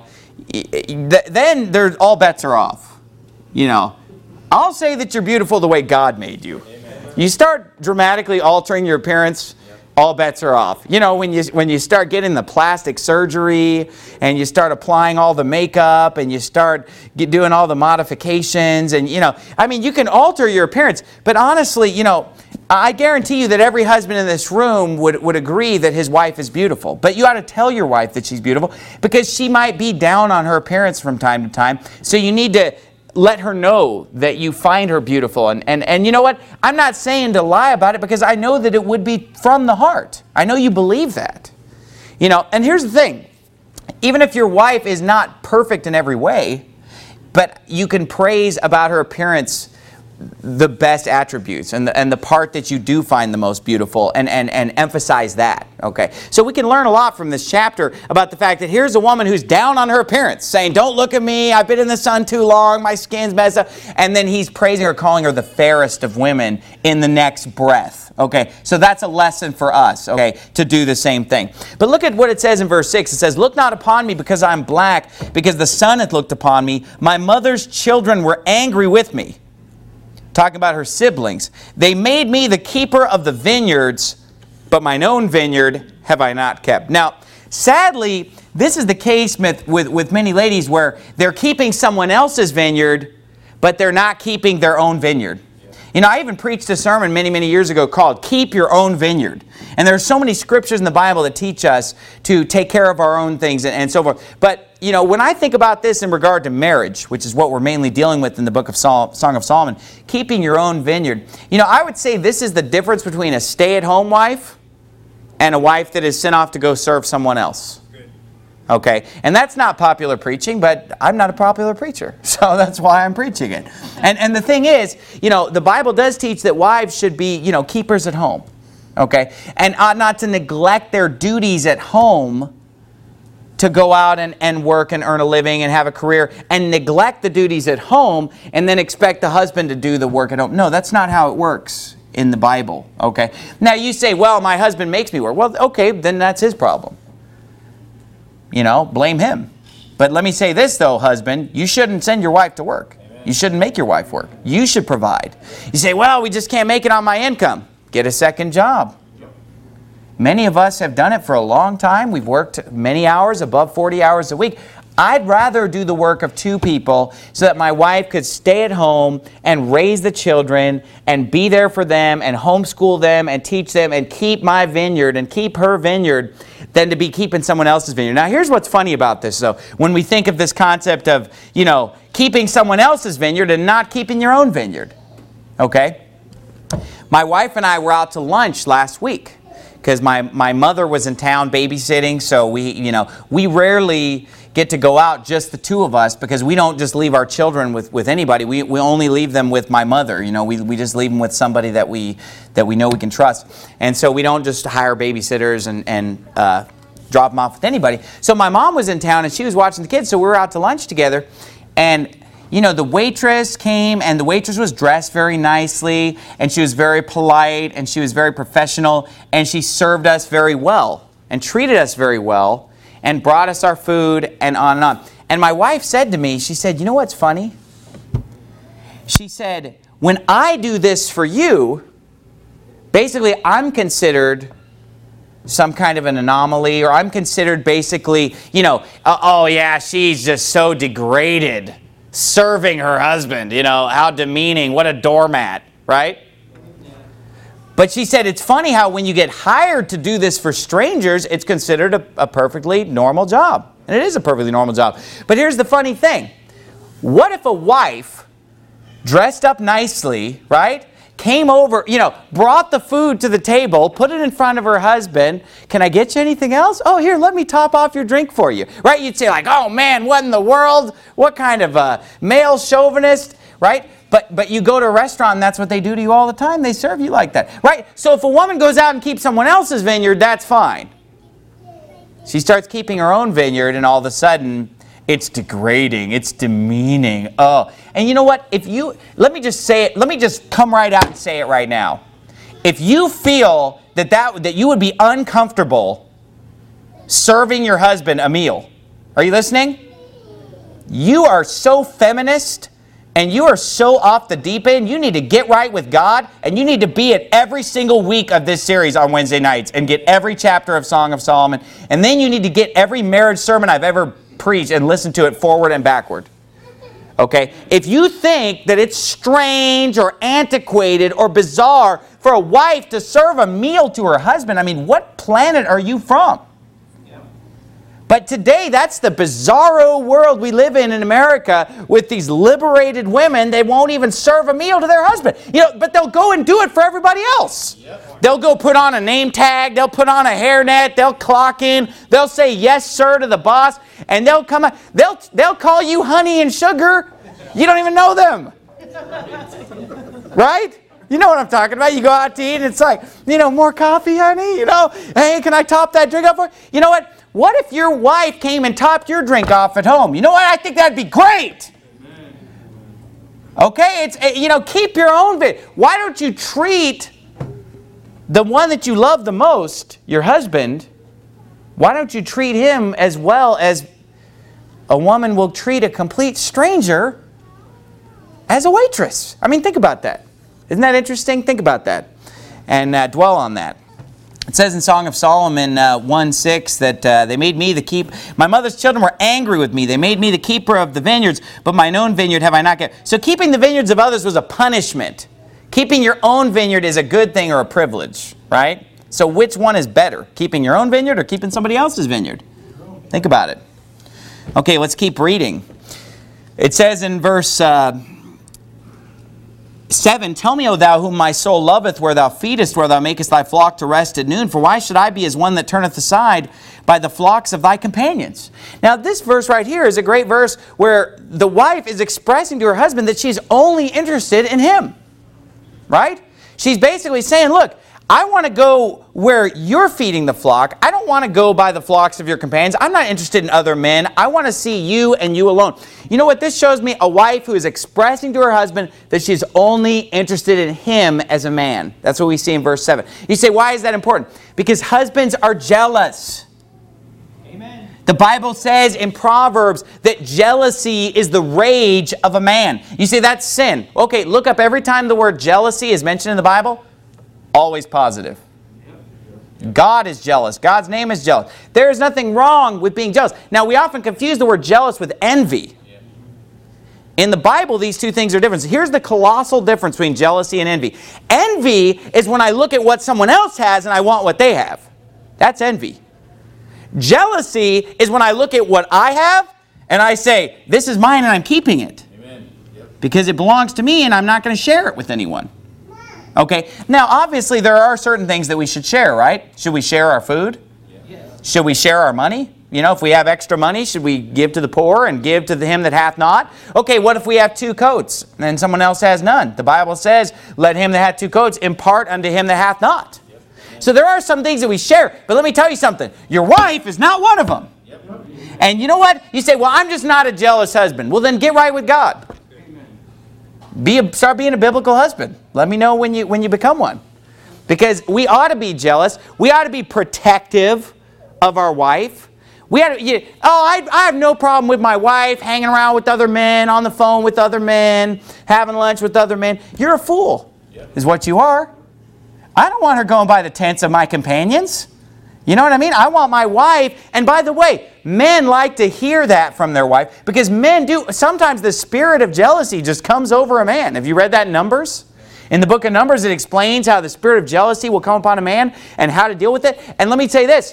then all bets are off. You know, I'll say that you're beautiful the way God made you. Amen. You start dramatically altering your appearance, all bets are off. You know, when you start getting the plastic surgery and you start applying all the makeup and you start doing all the modifications and, you know, I mean, you can alter your appearance, but honestly, you know, I guarantee you that every husband in this room would agree that his wife is beautiful. But you ought to tell your wife that she's beautiful because she might be down on her appearance from time to time. So you need to let her know that you find her beautiful. And you know what? I'm not saying to lie about it because I know that it would be from the heart. I know you believe that. You know, and here's the thing. Even if your wife is not perfect in every way, but you can praise about her appearance the best attributes and the part that you do find the most beautiful and emphasize that. Okay, so we can learn a lot from this chapter about the fact that here's a woman who's down on her appearance, saying, don't look at me, I've been in the sun too long, my skin's messed up. And then he's praising her, calling her the fairest of women in the next breath. Okay, so that's a lesson for us, okay, to do the same thing. But look at what it says in verse 6. It says, look not upon me because I'm black, because the sun hath looked upon me. My mother's children were angry with me. Talking about her siblings. They made me the keeper of the vineyards, but mine own vineyard have I not kept. Now, sadly, this is the case with many ladies where they're keeping someone else's vineyard, but they're not keeping their own vineyard. You know, I even preached a sermon many, many years ago called Keep Your Own Vineyard. And there are so many scriptures in the Bible that teach us to take care of our own things and so forth. But, you know, when I think about this in regard to marriage, which is what we're mainly dealing with in the book of Song of Solomon, keeping your own vineyard, you know, I would say this is the difference between a stay-at-home wife and a wife that is sent off to go serve someone else. Okay, and that's not popular preaching, but I'm not a popular preacher, so that's why I'm preaching it. And the thing is, you know, the Bible does teach that wives should be, you know, keepers at home, okay, and ought not to neglect their duties at home to go out and work and earn a living and have a career and neglect the duties at home and then expect the husband to do the work at home. No, that's not how it works in the Bible, okay? Now you say, well, my husband makes me work. Well, okay, then that's his problem. You know, blame him. But let me say this, though, husband. You shouldn't send your wife to work. Amen. You shouldn't make your wife work. You should provide. You say, well, we just can't make it on my income. Get a second job. Yep. Many of us have done it for a long time. We've worked many hours, above 40 hours a week. I'd rather do the work of two people so that my wife could stay at home and raise the children and be there for them and homeschool them and teach them and keep my vineyard and keep her vineyard than to be keeping someone else's vineyard. Now, here's what's funny about this, though. When we think of this concept of, you know, keeping someone else's vineyard and not keeping your own vineyard, okay? My wife and I were out to lunch last week because my mother was in town babysitting, so we rarely get to go out, just the two of us, because we don't just leave our children with anybody. We only leave them with my mother. You know, we just leave them with somebody that we know we can trust. And so we don't just hire babysitters and drop them off with anybody. So my mom was in town and she was watching the kids, so we were out to lunch together. And, you know, the waitress came and the waitress was dressed very nicely and she was very polite and she was very professional and she served us very well and treated us very well and brought us our food and on and on. And my wife said to me, she said, you know what's funny? She said, when I do this for you, basically I'm considered some kind of an anomaly, or I'm considered basically, you know, oh yeah, she's just so degraded, serving her husband, you know, how demeaning, what a doormat, right? But she said it's funny how when you get hired to do this for strangers, it's considered a perfectly normal job. And it is a perfectly normal job. But here's the funny thing. What if a wife dressed up nicely, right, came over, brought the food to the table, put it in front of her husband. Can I get you anything else? Oh, here, let me top off your drink for you. Right? You'd say like, oh man, what in the world? What kind of a male chauvinist? Right? But you go to a restaurant and that's what they do to you all the time. They serve you like that. Right? So if a woman goes out and keeps someone else's vineyard, that's fine. She starts keeping her own vineyard and all of a sudden it's degrading. It's demeaning. Oh, and you know what? Let me just say it. Let me just come right out and say it right now. If you feel that you would be uncomfortable serving your husband a meal, are you listening? You are so feminist and you are so off the deep end. You need to get right with God and you need to be at every single week of this series on Wednesday nights and get every chapter of Song of Solomon. And then you need to get every marriage sermon I've ever preach and listen to it forward and backward. Okay? If you think that it's strange or antiquated or bizarre for a wife to serve a meal to her husband, I mean, what planet are you from? Yeah. But today, that's the bizarro world we live in America with these liberated women. They won't even serve a meal to their husband. But they'll go and do it for everybody else. Yep. They'll go put on a name tag. They'll put on a hairnet. They'll clock in. They'll say yes, sir, to the boss. And they'll come out. They'll call you honey and sugar. You don't even know them. Right? You know what I'm talking about. You go out to eat and it's like, more coffee, honey? Hey, can I top that drink up for you? You know what? What if your wife came and topped your drink off at home? You know what? I think that'd be great. Okay? Keep your own bit. Why don't you treat the one that you love the most, your husband, why don't you treat him as well as a woman will treat a complete stranger as a waitress? I mean, think about that. Isn't that interesting? Think about that and dwell on that. It says in Song of Solomon 1:6 that they made me my mother's children were angry with me. They made me the keeper of the vineyards, but mine own vineyard have I not kept. So keeping the vineyards of others was a punishment. Keeping your own vineyard is a good thing or a privilege, right? So which one is better? Keeping your own vineyard or keeping somebody else's vineyard? Think about it. Okay, let's keep reading. It says in verse 7, Tell me, O thou whom my soul loveth, where thou feedest, where thou makest thy flock to rest at noon. For why should I be as one that turneth aside by the flocks of thy companions? Now this verse right here is a great verse where the wife is expressing to her husband that she's only interested in him. Right? She's basically saying, look, I want to go where you're feeding the flock. I don't want to go by the flocks of your companions. I'm not interested in other men. I want to see you and you alone. You know what this shows me? A wife who is expressing to her husband that she's only interested in him as a man. That's what we see in verse 7. You say, why is that important? Because husbands are jealous. Amen. The Bible says in Proverbs that jealousy is the rage of a man. You say that's sin. Okay, look up every time the word jealousy is mentioned in the Bible. Always positive. God is jealous. God's name is jealous. There is nothing wrong with being jealous. Now, we often confuse the word jealous with envy. In the Bible, these two things are different. So here's the colossal difference between jealousy and envy. Envy is when I look at what someone else has and I want what they have. That's envy. Jealousy is when I look at what I have and I say, this is mine and I'm keeping it. Amen. Yep. Because it belongs to me and I'm not going to share it with anyone. Okay, now obviously there are certain things that we should share, right? Should we share our food? Yes. Should we share our money? If we have extra money, should we give to the poor and give to him that hath not? Okay, what if we have 2 coats and someone else has none? The Bible says, let him that hath 2 coats impart unto him that hath not. So there are some things that we share, but let me tell you something. Your wife is not one of them. And you know what? You say, well, I'm just not a jealous husband. Well, then get right with God. Start being a biblical husband. Let me know when you become one. Because we ought to be jealous. We ought to be protective of our wife. I have no problem with my wife hanging around with other men, on the phone with other men, having lunch with other men. You're a fool, is what you are. I don't want her going by the tents of my companions. You know what I mean? I want my wife, and by the way, men like to hear that from their wife because men do. Sometimes the spirit of jealousy just comes over a man. Have you read that in Numbers? In the book of Numbers, it explains how the spirit of jealousy will come upon a man and how to deal with it. And let me tell you this,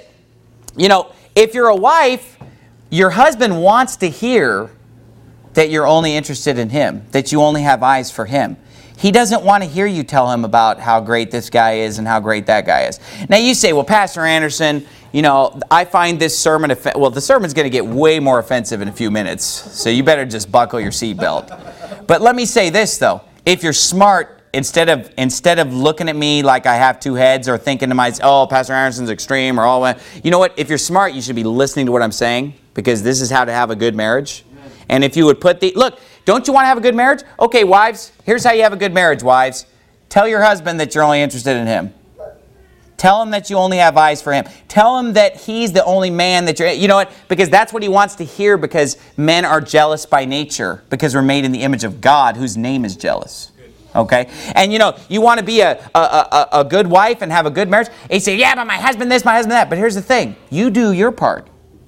if you're a wife, your husband wants to hear that you're only interested in him, that you only have eyes for him. He doesn't want to hear you tell him about how great this guy is and how great that guy is. Now you say, well, Pastor Anderson, I find this sermon, the sermon's going to get way more offensive in a few minutes, so you better just buckle your seatbelt. But let me say this, though. If you're smart, instead of looking at me like I have two heads or thinking to myself, oh, Pastor Anderson's extreme or all that, you know what? If you're smart, you should be listening to what I'm saying, because this is how to have a good marriage. And if you would look, don't you want to have a good marriage? Okay, wives, here's how you have a good marriage, wives. Tell your husband that you're only interested in him. Tell him that you only have eyes for him. Tell him that he's the only man that you know what? Because that's what he wants to hear, because men are jealous by nature, because we're made in the image of God, whose name is jealous. Okay? And you want to be a good wife and have a good marriage. And you say, yeah, but my husband this, my husband that. But here's the thing. You do your part.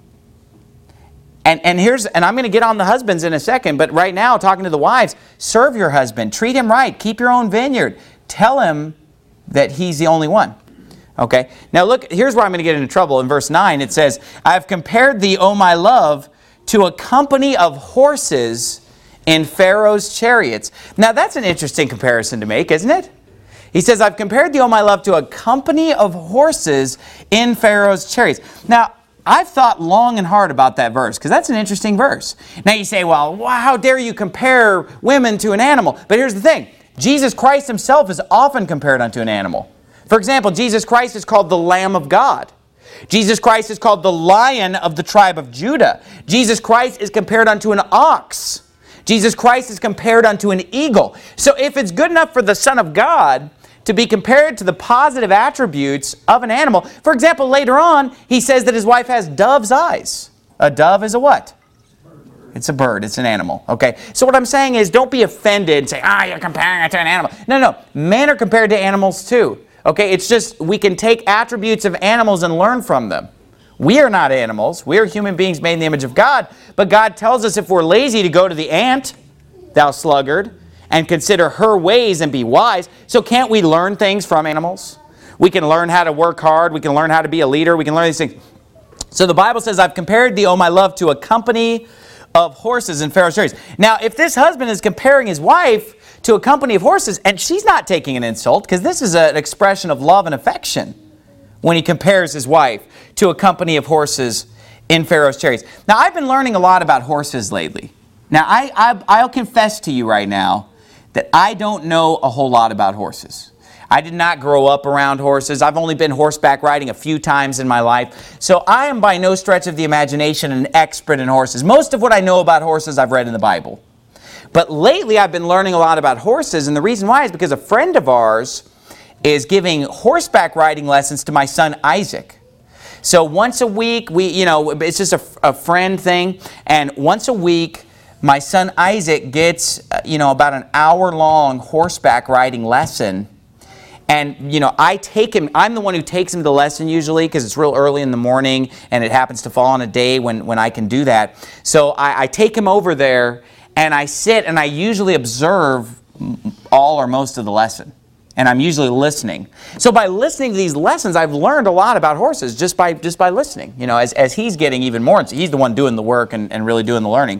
And I'm going to get on the husbands in a second, but right now, talking to the wives, serve your husband. Treat him right. Keep your own vineyard. Tell him that he's the only one. Okay? Now look, here's where I'm going to get into trouble. In verse 9, it says, I have compared thee, O my love, to a company of horses in Pharaoh's chariots. Now that's an interesting comparison to make, isn't it? He says, I've compared thee, O my love, to a company of horses in Pharaoh's chariots. Now, I've thought long and hard about that verse, because that's an interesting verse. Now you say, well, how dare you compare women to an animal? But here's the thing. Jesus Christ himself is often compared unto an animal. For example, Jesus Christ is called the Lamb of God. Jesus Christ is called the Lion of the tribe of Judah. Jesus Christ is compared unto an ox. Jesus Christ is compared unto an eagle. So if it's good enough for the Son of God to be compared to the positive attributes of an animal. For example, later on, he says that his wife has dove's eyes. A dove is a what? It's a bird. It's an animal. Okay? So what I'm saying is, don't be offended and say, you're comparing it to an animal. No. Men are compared to animals too. Okay? It's just we can take attributes of animals and learn from them. We are not animals. We are human beings made in the image of God. But God tells us if we're lazy to go to the ant, thou sluggard, and consider her ways and be wise. So can't we learn things from animals? We can learn how to work hard. We can learn how to be a leader. We can learn these things. So the Bible says, I've compared thee, O my love, to a company of horses in Pharaoh's chariots. Now, if this husband is comparing his wife to a company of horses, and she's not taking an insult, because this is an expression of love and affection when he compares his wife to a company of horses in Pharaoh's chariots. Now, I've been learning a lot about horses lately. Now, I'll confess to you right now that I don't know a whole lot about horses. I did not grow up around horses. I've only been horseback riding a few times in my life. So I am by no stretch of the imagination an expert in horses. Most of what I know about horses I've read in the Bible. But lately I've been learning a lot about horses, and the reason why is because a friend of ours is giving horseback riding lessons to my son Isaac. So once a week, it's just a friend thing, and once a week, my son Isaac gets, about an hour-long horseback riding lesson. And, I take him, I'm the one who takes him to the lesson usually, because it's real early in the morning, and it happens to fall on a day when I can do that. So I take him over there, and I sit, and I usually observe all or most of the lesson. And I'm usually listening. So by listening to these lessons, I've learned a lot about horses just by listening. As he's getting even more, he's the one doing the work and really doing the learning.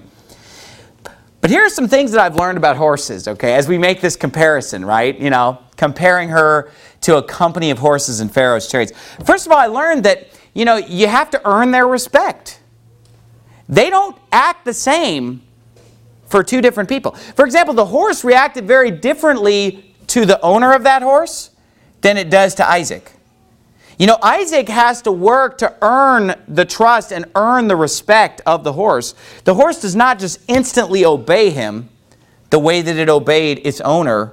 But here are some things that I've learned about horses, okay, as we make this comparison, right? Comparing her to a company of horses in Pharaoh's chariots. First of all, I learned that, you have to earn their respect. They don't act the same for two different people. For example, the horse reacted very differently to the owner of that horse than it does to Isaac. Isaac has to work to earn the trust and earn the respect of the horse. The horse does not just instantly obey him the way that it obeyed its owner.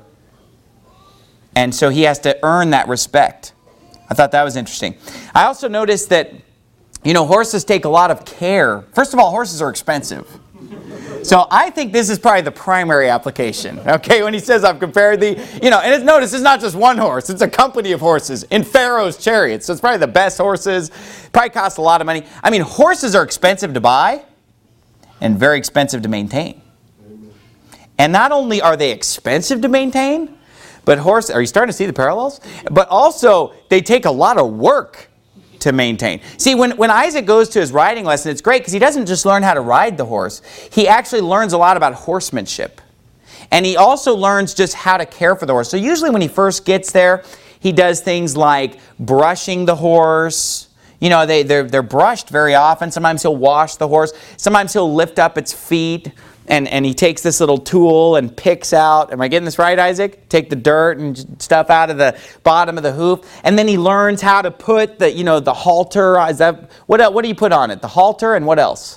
And so he has to earn that respect. I thought that was interesting. I also noticed that, horses take a lot of care. First of all, horses are expensive. So I think this is probably the primary application, okay, when he says, I've compared thee, and notice it's not just one horse, it's a company of horses in Pharaoh's chariots. So it's probably the best horses, probably cost a lot of money. I mean, horses are expensive to buy and very expensive to maintain. And not only are they expensive to maintain, But horse, are you starting to see the parallels? But also, they take a lot of work to maintain. See, when Isaac goes to his riding lesson, it's great because he doesn't just learn how to ride the horse. He actually learns a lot about horsemanship. And he also learns just how to care for the horse. So usually when he first gets there, he does things like brushing the horse. You know, they're brushed very often. Sometimes he'll wash the horse. Sometimes he'll lift up its feet. And he takes this little tool and picks out, am I getting this right, Isaac? Take the dirt and stuff out of the bottom of the hoof. And then he learns how to put the, you know, the halter. Is that, what do you put on it? The halter and what else?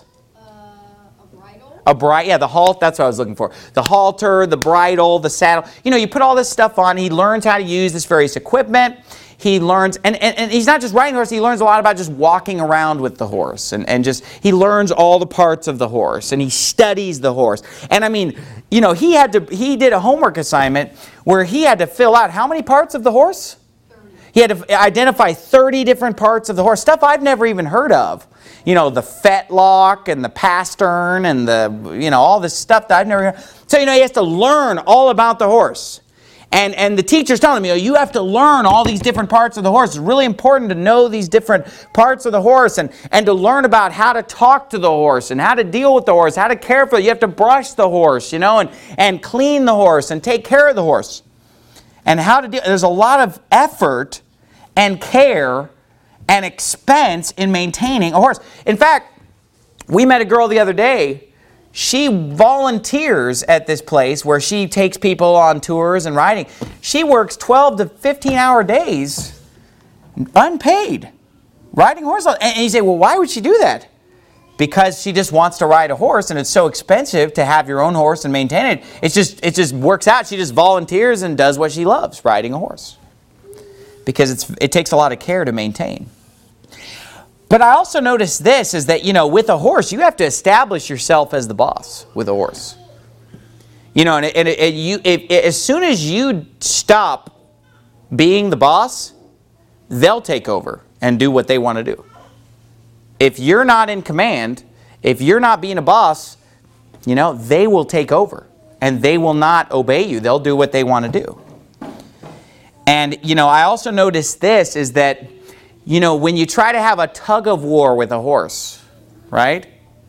A bridle? Yeah, the halt, that's what I was looking for. The halter, the bridle, the saddle. You know, you put all this stuff on. He learns how to use this various equipment. He learns, and he's not just riding the horse, he learns a lot about just walking around with the horse. And just, he learns all the parts of the horse. And he studies the horse. And I mean, you know, he did a homework assignment where he had to fill out how many parts of the horse? 30. He had to identify 30 different parts of the horse. Stuff I've never even heard of. You know, the fetlock and the pastern and the, you know, all this stuff that I've never heard. So, you know, he has to learn all about the horse. And the teacher's telling him, you know, you have to learn all these different parts of the horse. It's really important to know these different parts of the horse and to learn about how to talk to the horse and how to deal with the horse, how to care for it. You have to brush the horse, you know, and clean the horse and take care of the horse. And how to deal. There's a lot of effort and care and expense in maintaining a horse. In fact, we met a girl the other day. She volunteers at this place where she takes people on tours and riding. She works 12 to 15-hour days, unpaid, riding horses. And you say, well, why would she do that? Because she just wants to ride a horse, and it's so expensive to have your own horse and maintain it. It just works out. She just volunteers and does what she loves, riding a horse. Because it takes a lot of care to maintain. But I also noticed this, is that, you know, with a horse, you have to establish yourself as the boss with a horse. You know, as soon as you stop being the boss, they'll take over and do what they want to do. If you're not in command, if you're not being a boss, you know, they will take over and they will not obey you. They'll do what they want to do. And, you know, I also noticed this, is that, you know, when you try to have a tug of war with a horse, right?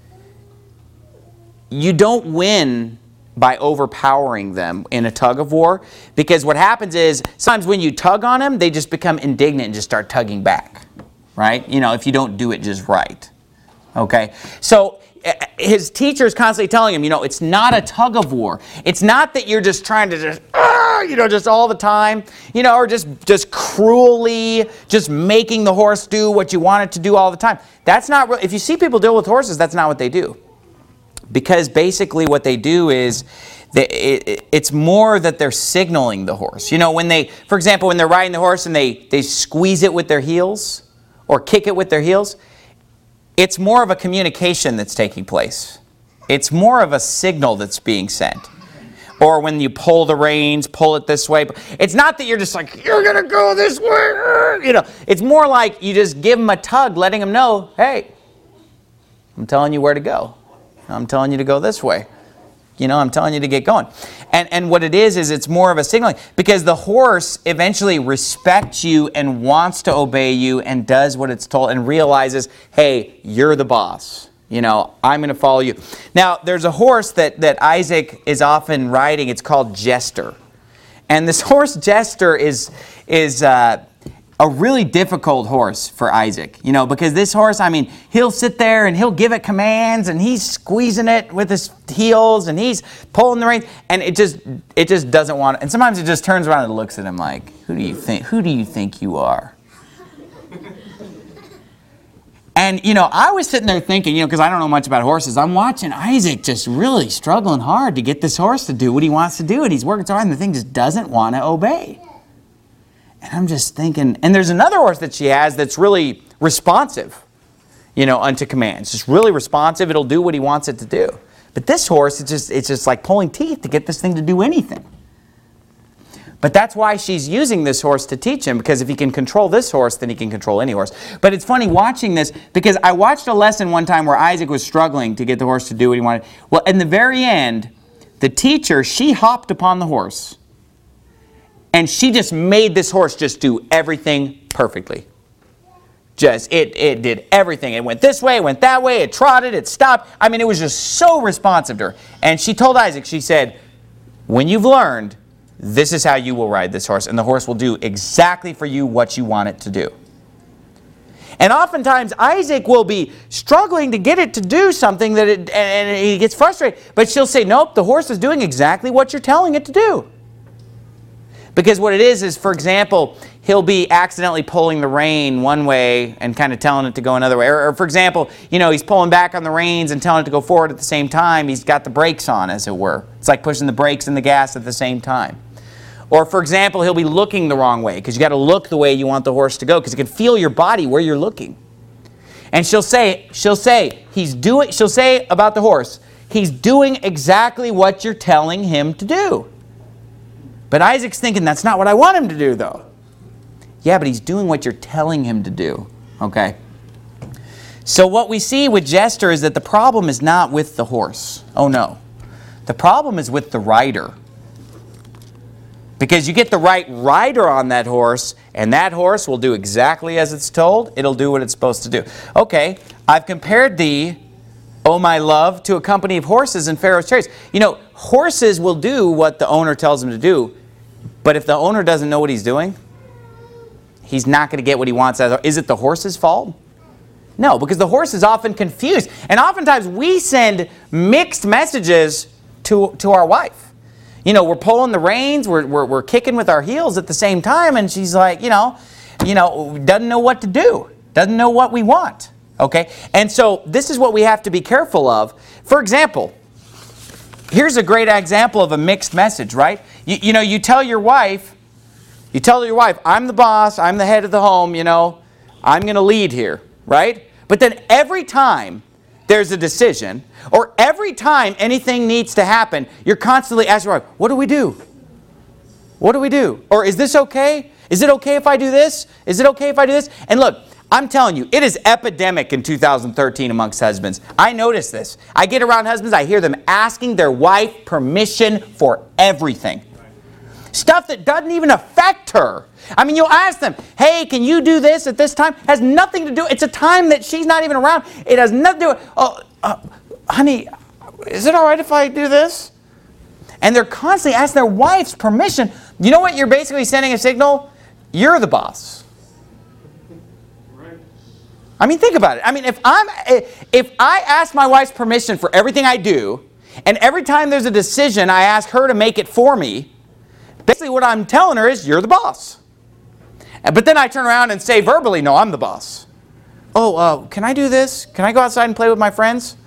You don't win by overpowering them in a tug of war, because what happens is sometimes when you tug on them, they just become indignant and just start tugging back, right? You know, if you don't do it just right, okay? So his teacher is constantly telling him, you know, it's not a tug of war. It's not that you're just trying to just, you know, just all the time, you know, or just cruelly just making the horse do what you want it to do all the time. That's not real. If you see people deal with horses, that's not what they do. Because basically what they do is, it's more that they're signaling the horse. You know, when they, for example, when they're riding the horse and they squeeze it with their heels or kick it with their heels, it's more of a communication that's taking place. It's more of a signal that's being sent. Or when you pull the reins, pull it this way. It's not that you're just like, you're going to go this way. You know, it's more like you just give them a tug, letting them know, hey, I'm telling you where to go. I'm telling you to go this way. You know, I'm telling you to get going. And what it is it's more of a signaling. Because the horse eventually respects you and wants to obey you and does what it's told and realizes, hey, you're the boss. You know, I'm going to follow you. Now, there's a horse that Isaac is often riding. It's called Jester. And this horse, Jester, is a really difficult horse for Isaac. You know, because this horse, I mean, he'll sit there and he'll give it commands and he's squeezing it with his heels and he's pulling the reins and it just doesn't want it. And sometimes it just turns around and looks at him like, who do you think you are? And, you know, I was sitting there thinking, you know, because I don't know much about horses, I'm watching Isaac just really struggling hard to get this horse to do what he wants to do, and he's working so hard, and the thing just doesn't want to obey. And I'm just thinking, and there's another horse that she has that's really responsive, you know, unto commands. Just really responsive. It'll do what he wants it to do. But this horse, it's just like pulling teeth to get this thing to do anything. But that's why she's using this horse to teach him, because if he can control this horse, then he can control any horse. But it's funny watching this, because I watched a lesson one time where Isaac was struggling to get the horse to do what he wanted. Well, in the very end, the teacher, she hopped upon the horse. And she just made this horse just do everything perfectly. It did everything. It went this way, it went that way, it trotted, it stopped. I mean, it was just so responsive to her. And she told Isaac, she said, when you've learned, this is how you will ride this horse. And the horse will do exactly for you what you want it to do. And oftentimes, Isaac will be struggling to get it to do something and he gets frustrated. But she'll say, nope, the horse is doing exactly what you're telling it to do. Because what it is, for example, he'll be accidentally pulling the rein one way and kind of telling it to go another way. Or for example, he's pulling back on the reins and telling it to go forward at the same time. He's got the brakes on, as it were. It's like pushing the brakes and the gas at the same time. Or for example, he'll be looking the wrong way because you got to look the way you want the horse to go because it can feel your body where you're looking. And she'll say about the horse, he's doing exactly what you're telling him to do. But Isaac's thinking, that's not what I want him to do, though. Yeah, but he's doing what you're telling him to do. Okay? So what we see with Jester is that the problem is not with the horse. Oh, no. The problem is with the rider. Because you get the right rider on that horse, and that horse will do exactly as it's told. It'll do what it's supposed to do. Okay, I've compared thee, O my love, to a company of horses in Pharaoh's chariots. Horses will do what the owner tells them to do, but if the owner doesn't know what he's doing, he's not going to get what he wants. Is it the horse's fault? No, because the horse is often confused. And oftentimes we send mixed messages to our wife. We're pulling the reins, we're kicking with our heels at the same time, and she's like, doesn't know what to do, doesn't know what we want. Okay? And so this is what we have to be careful of. For example, here's a great example of a mixed message, right? You tell your wife, I'm the boss, I'm the head of the home, I'm going to lead here, right? But then every time there's a decision, or every time anything needs to happen, you're constantly asking your wife, what do we do? What do we do? Or is this okay? Is it okay if I do this? Is it okay if I do this? And look, I'm telling you, it is epidemic in 2013 amongst husbands. I notice this. I get around husbands, I hear them asking their wife permission for everything. Stuff that doesn't even affect her. I mean, you'll ask them, hey, can you do this at this time? Has nothing to do, it's a time that she's not even around. It has nothing to do with, honey, is it all right if I do this? And they're constantly asking their wife's permission. You know what you're basically sending a signal? You're the boss. I mean, think about it. I mean, if I ask my wife's permission for everything I do, and every time there's a decision, I ask her to make it for me, basically what I'm telling her is, you're the boss. But then I turn around and say verbally, no, I'm the boss. Oh, can I do this? Can I go outside and play with my friends?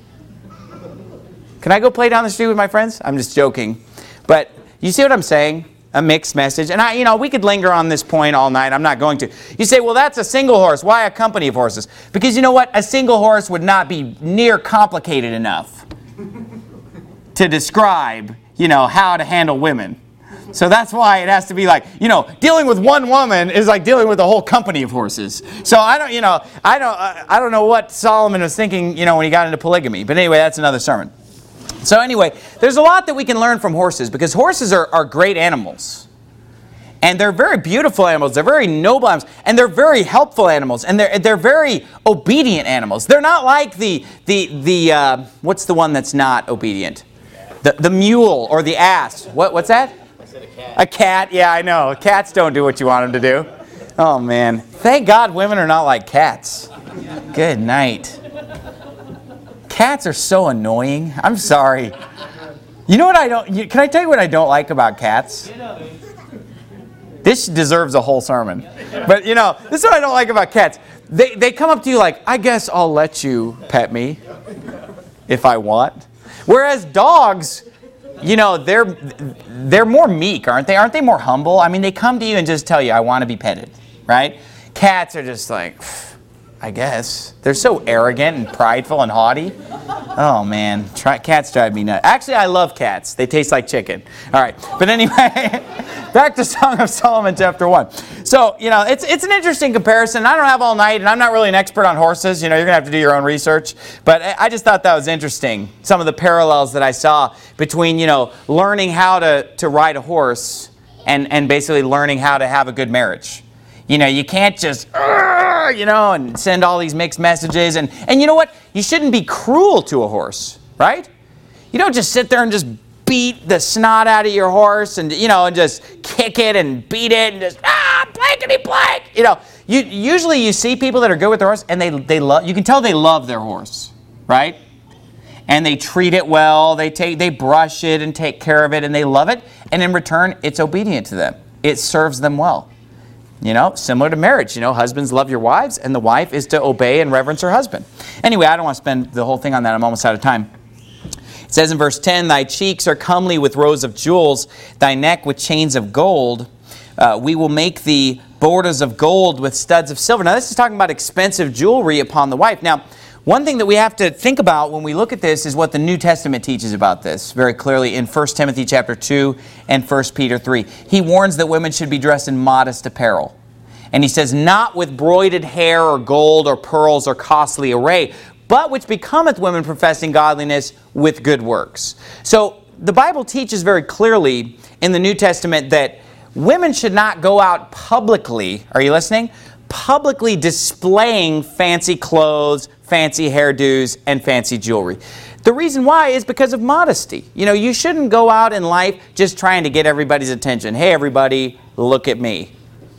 Can I go play down the street with my friends? I'm just joking. But you see what I'm saying? A mixed message. And we could linger on this point all night. I'm not going to. You say, well, that's a single horse. Why a company of horses? Because you know what? A single horse would not be near complicated enough to describe, how to handle women. So that's why it has to be like, dealing with one woman is like dealing with a whole company of horses. So I don't know what Solomon was thinking, when he got into polygamy. But anyway, that's another sermon. So anyway, there's a lot that we can learn from horses because horses are great animals. And they're very beautiful animals. They're very noble animals. And they're very helpful animals. And they're very obedient animals. They're not like the what's the one that's not obedient? The mule or the ass. What's that? I said a cat. A cat. Yeah, I know. Cats don't do what you want them to do. Oh, man. Thank God women are not like cats. Good night. Cats are so annoying. I'm sorry. You know what can I tell you what I don't like about cats? This deserves a whole sermon. But, this is what I don't like about cats. They come up to you like, I guess I'll let you pet me if I want. Whereas dogs, they're more meek, aren't they? Aren't they more humble? I mean, they come to you and just tell you, I want to be petted, right? Cats are just like, I guess. They're so arrogant and prideful and haughty. Oh, man. Cats drive me nuts. Actually, I love cats. They taste like chicken. All right. But anyway, back to Song of Solomon, chapter 1. So, it's an interesting comparison. I don't have all night, and I'm not really an expert on horses. You're going to have to do your own research. But I just thought that was interesting, some of the parallels that I saw between, learning how to ride a horse and basically learning how to have a good marriage. You can't just, and send all these mixed messages. And you know what? You shouldn't be cruel to a horse, right? You don't just sit there and just beat the snot out of your horse and, and just kick it and beat it and just, blankety blank. Usually you see people that are good with their horse and they love, you can tell they love their horse, right? And they treat it well, they brush it and take care of it and they love it. And in return, it's obedient to them. It serves them well. Similar to marriage, husbands love your wives and the wife is to obey and reverence her husband. Anyway, I don't want to spend the whole thing on that. I'm almost out of time. It says in verse 10, thy cheeks are comely with rows of jewels, thy neck with chains of gold. We will make thee borders of gold with studs of silver. Now, this is talking about expensive jewelry upon the wife. Now, one thing that we have to think about when we look at this is what the New Testament teaches about this very clearly in 1 Timothy chapter 2 and 1 Peter 3. He warns that women should be dressed in modest apparel. And he says, not with broided hair or gold or pearls or costly array, but which becometh women professing godliness with good works. So the Bible teaches very clearly in the New Testament that women should not go out publicly, are you listening? Publicly displaying fancy clothes, fancy hairdos, and fancy jewelry. The reason why is because of modesty. You shouldn't go out in life just trying to get everybody's attention. Hey, everybody, look at me.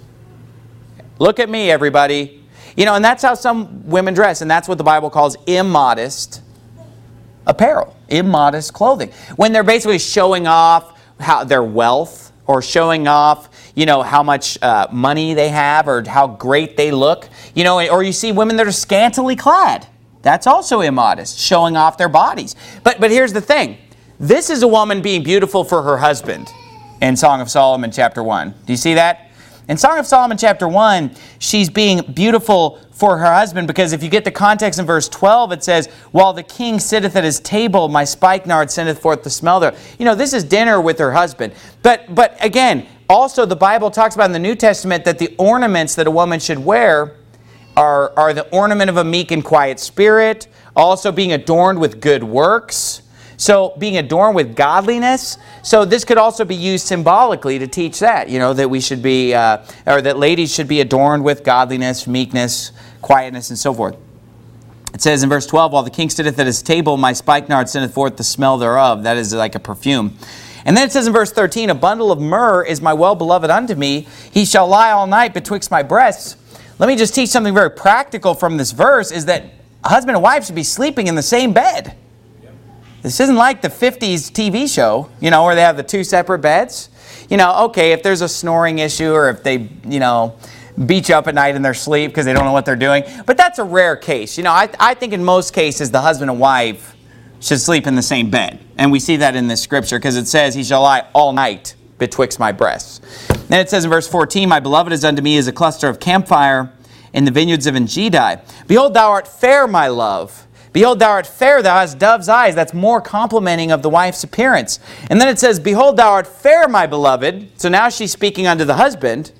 Look at me, everybody. And that's how some women dress, and that's what the Bible calls immodest apparel, immodest clothing. When they're basically showing off their wealth or showing off, how much money they have or how great they look, or you see women that are scantily clad. That's also immodest, showing off their bodies. But here's the thing. This is a woman being beautiful for her husband in Song of Solomon chapter 1. Do you see that? In Song of Solomon chapter 1, she's being beautiful for her husband because if you get the context in verse 12, it says, while the king sitteth at his table, my spikenard sendeth forth the smell thereof. This is dinner with her husband. But again, also the Bible talks about in the New Testament that the ornaments that a woman should wear are the ornament of a meek and quiet spirit, also being adorned with good works. So being adorned with godliness. So this could also be used symbolically to teach that, that we should be, or that ladies should be adorned with godliness, meekness, quietness, and so forth. It says in verse 12, while the king sitteth at his table, my spikenard sendeth forth the smell thereof. That is like a perfume. And then it says in verse 13, a bundle of myrrh is my well-beloved unto me. He shall lie all night betwixt my breasts. Let me just teach something very practical from this verse, is that a husband and wife should be sleeping in the same bed. This isn't like the 50s TV show, where they have the two separate beds. Okay, if there's a snoring issue or if they, beat you up at night in their sleep because they don't know what they're doing. But that's a rare case. I think in most cases the husband and wife should sleep in the same bed. And we see that in this scripture because it says, he shall lie all night betwixt my breasts. Then it says in verse 14, my beloved is unto me as a cluster of camphire in the vineyards of Engedi. Behold, thou art fair, my love. Behold, thou art fair, thou hast dove's eyes. That's more complimenting of the wife's appearance. And then it says, behold, thou art fair, my beloved. So now she's speaking unto the husband.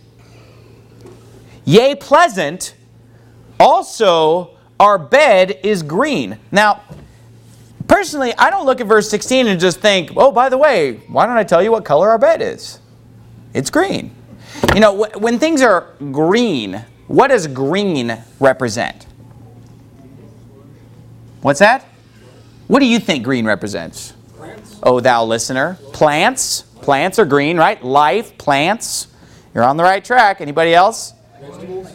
Yea, pleasant. Also, our bed is green. Now, personally, I don't look at verse 16 and just think, oh, by the way, why don't I tell you what color our bed is? It's green. When things are green, what does green represent? What's that? What do you think green represents? Plants. Oh, thou listener. Plants. Plants are green, right? Life, plants. You're on the right track. Anybody else? Vegetables.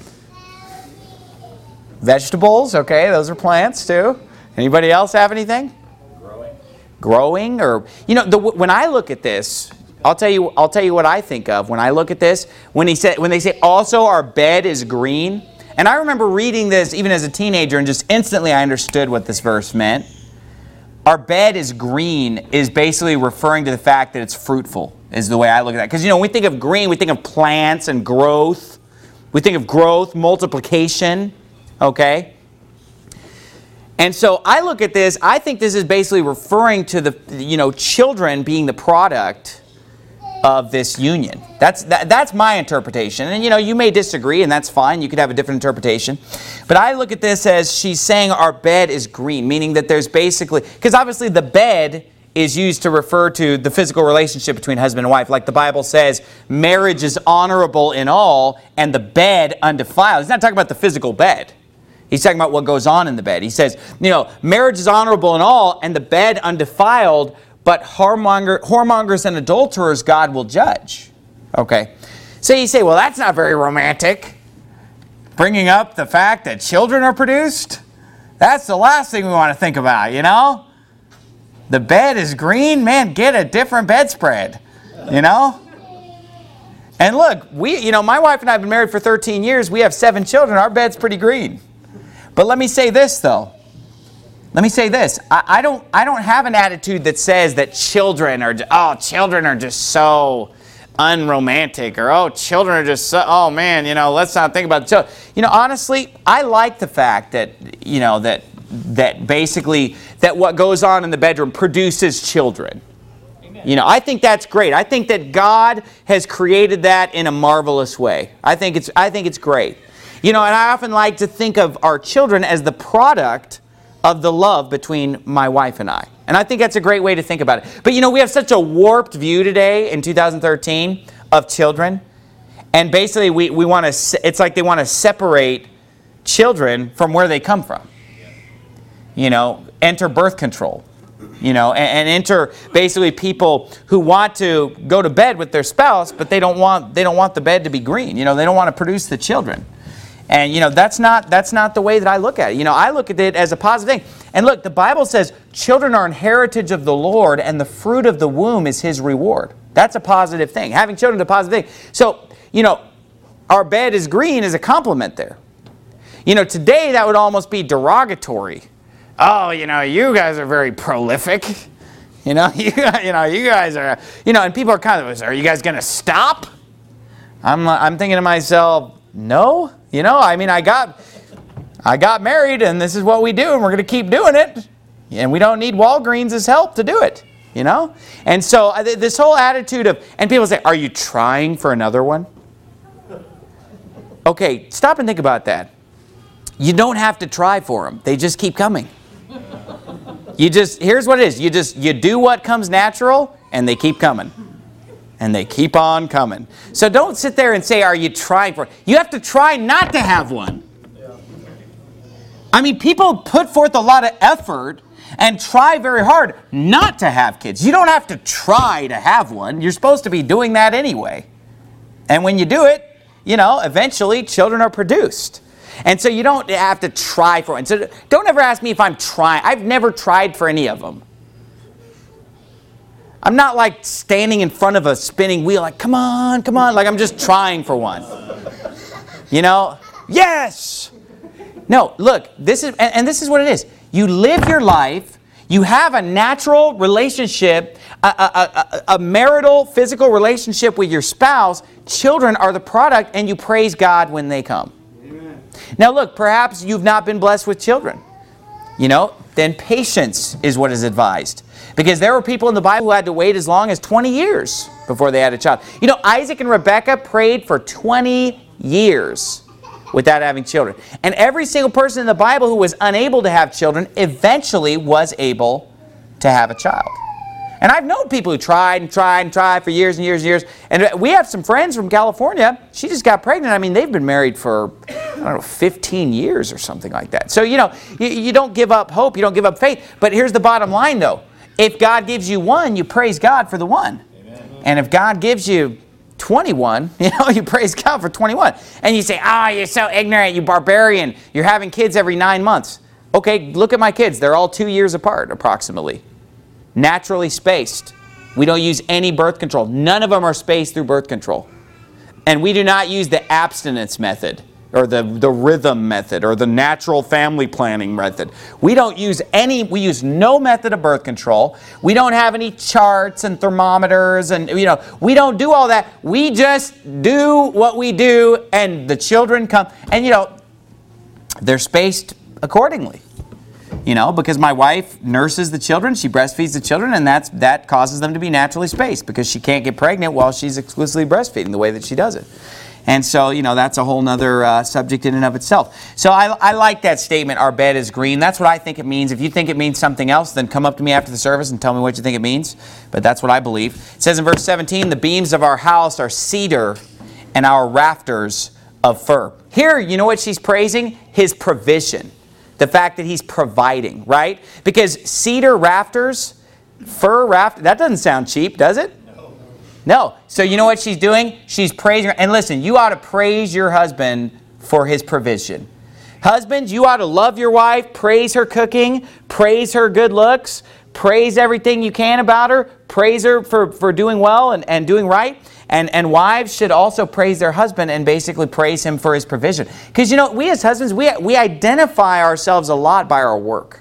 Vegetables, okay, those are plants too. Anybody else have anything? Growing, or when I look at this, I'll tell you what I think of when I look at this. When they say also our bed is green. And I remember reading this even as a teenager and just instantly I understood what this verse meant. Our bed is green is basically referring to the fact that it's fruitful, is the way I look at that. Because, when we think of green, we think of plants and growth. We think of growth, multiplication, okay? And so I look at this, I think this is basically referring to the, children being the product of this union. That's my interpretation. And you may disagree, and that's fine. You could have a different interpretation. But I look at this as she's saying our bed is green, meaning that there's basically, because obviously the bed is used to refer to the physical relationship between husband and wife. Like the Bible says, marriage is honorable in all, and the bed undefiled. He's not talking about the physical bed. He's talking about what goes on in the bed. He says, marriage is honorable in all, and the bed undefiled, but whoremongers and adulterers God will judge. Okay. So you say, well, that's not very romantic. Bringing up the fact that children are produced? That's the last thing we want to think about, The bed is green, man, get a different bedspread, And look, my wife and I have been married for 13 years. We have 7 children. Our bed's pretty green. But let me say this, though. I don't have an attitude that says that children are just so unromantic, or children are just so, let's not think about the children. Honestly, I like the fact that that basically that what goes on in the bedroom produces children. Amen. I think that's great. I think that God has created that in a marvelous way. I think it's great. And I often like to think of our children as the product of the love between my wife and I. And I think that's a great way to think about it. But we have such a warped view today in 2013 of children. And basically we want to, it's like they want to separate children from where they come from. Enter birth control. And enter basically people who want to go to bed with their spouse, but they don't want the bed to be green. They don't want to produce the children. And that's not the way that I look at it. I look at it as a positive thing. And look, the Bible says children are an heritage of the Lord, and the fruit of the womb is His reward. That's a positive thing. Having children is a positive thing. So, our bed is green is a compliment there. Today that would almost be derogatory. Oh, you guys are very prolific. You guys are, and people are kind of, are you guys going to stop? I'm thinking to myself, no. I got married, and this is what we do, and we're going to keep doing it. And we don't need Walgreens' help to do it, And so this whole attitude of, and people say, are you trying for another one? Okay, stop and think about that. You don't have to try for them. They just keep coming. Here's what it is. You do what comes natural, and they keep coming. And they keep on coming. So don't sit there and say, are you trying for it? You have to try not to have one. People put forth a lot of effort and try very hard not to have kids. You don't have to try to have one. You're supposed to be doing that anyway. And when you do it, eventually children are produced. And so you don't have to try for it. So don't ever ask me if I'm trying. I've never tried for any of them. I'm not like standing in front of a spinning wheel like, come on, like I'm just trying for one. Yes! No, look, this is what it is. You live your life, you have a natural relationship, a marital, physical relationship with your spouse. Children are the product, and you praise God when they come. Amen. Now look, perhaps you've not been blessed with children. Then patience is what is advised. Because there were people in the Bible who had to wait as long as 20 years before they had a child. Isaac and Rebekah prayed for 20 years without having children. And every single person in the Bible who was unable to have children eventually was able to have a child. And I've known people who tried for years and years and years. And we have some friends from California. She just got pregnant. They've been married for, 15 years or something like that. So, you don't give up hope. You don't give up faith. But here's the bottom line, though. If God gives you one, you praise God for the one. Amen. And if God gives you 21, you praise God for 21. And you say, you're so ignorant, you barbarian. You're having kids every 9 months. Okay, look at my kids. They're all 2 years apart, approximately. Naturally spaced. We don't use any birth control. None of them are spaced through birth control. And we do not use the abstinence method, or the rhythm method, or the natural family planning method. We use no method of birth control. We don't have any charts and thermometers, and we don't do all that. We just do what we do, and the children come, and they're spaced accordingly. Because my wife nurses the children, she breastfeeds the children, and that causes them to be naturally spaced because she can't get pregnant while she's exclusively breastfeeding the way that she does it. And so, that's a whole nother subject in and of itself. So I like that statement, our bed is green. That's what I think it means. If you think it means something else, then come up to me after the service and tell me what you think it means. But that's what I believe. It says in verse 17, the beams of our house are cedar and our rafters of fir. Here, you know what she's praising? His provision. The fact that he's providing, right? Because cedar rafters, fir raft, that doesn't sound cheap, does it? No. So you know what she's doing? She's praising her. And listen, you ought to praise your husband for his provision. Husbands, you ought to love your wife, praise her cooking, praise her good looks, praise everything you can about her, praise her for doing well and doing right. And wives should also praise their husband and basically praise him for his provision. Because we as husbands, we identify ourselves a lot by our work.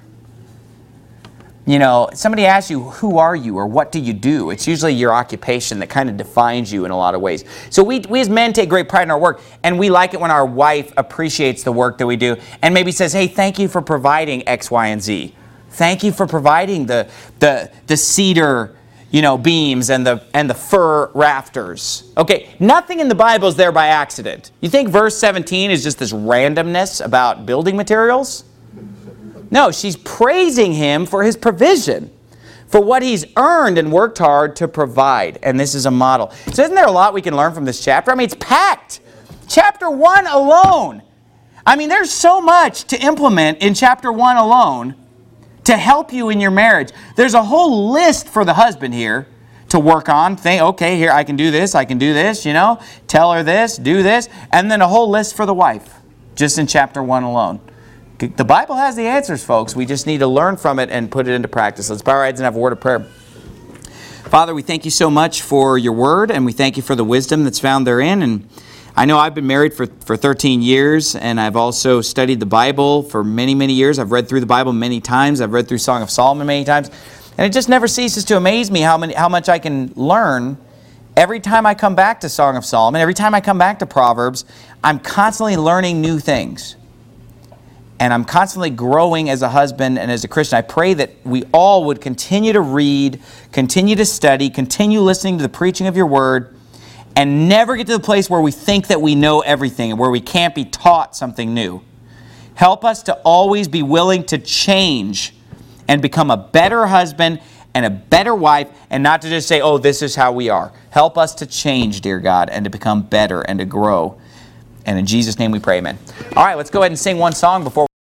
Somebody asks you, who are you or what do you do? It's usually your occupation that kind of defines you in a lot of ways. So we as men take great pride in our work, and we like it when our wife appreciates the work that we do and maybe says, hey, thank you for providing X, Y, and Z. Thank you for providing the cedar beams and the fir rafters. Okay, nothing in the Bible is there by accident. You think verse 17 is just this randomness about building materials? No, she's praising him for his provision, for what he's earned and worked hard to provide. And this is a model. So isn't there a lot we can learn from this chapter? I mean, it's packed. Chapter 1 alone. I mean, there's so much to implement in chapter 1 alone to help you in your marriage. There's a whole list for the husband here to work on. Think, okay, here, I can do this, tell her this, do this. And then a whole list for the wife, just in chapter 1 alone. The Bible has the answers, folks. We just need to learn from it and put it into practice. Let's bow our heads and have a word of prayer. Father, we thank you so much for your word, and we thank you for the wisdom that's found therein. And I know I've been married for 13 years, and I've also studied the Bible for many, many years. I've read through the Bible many times. I've read through Song of Solomon many times. And it just never ceases to amaze me how much I can learn every time I come back to Song of Solomon. Every time I come back to Proverbs, I'm constantly learning new things. And I'm constantly growing as a husband and as a Christian. I pray that we all would continue to read, continue to study, continue listening to the preaching of your word, and never get to the place where we think that we know everything and where we can't be taught something new. Help us to always be willing to change and become a better husband and a better wife, and not to just say, oh, this is how we are. Help us to change, dear God, and to become better and to grow. And in Jesus' name we pray, amen. All right, let's go ahead and sing one song before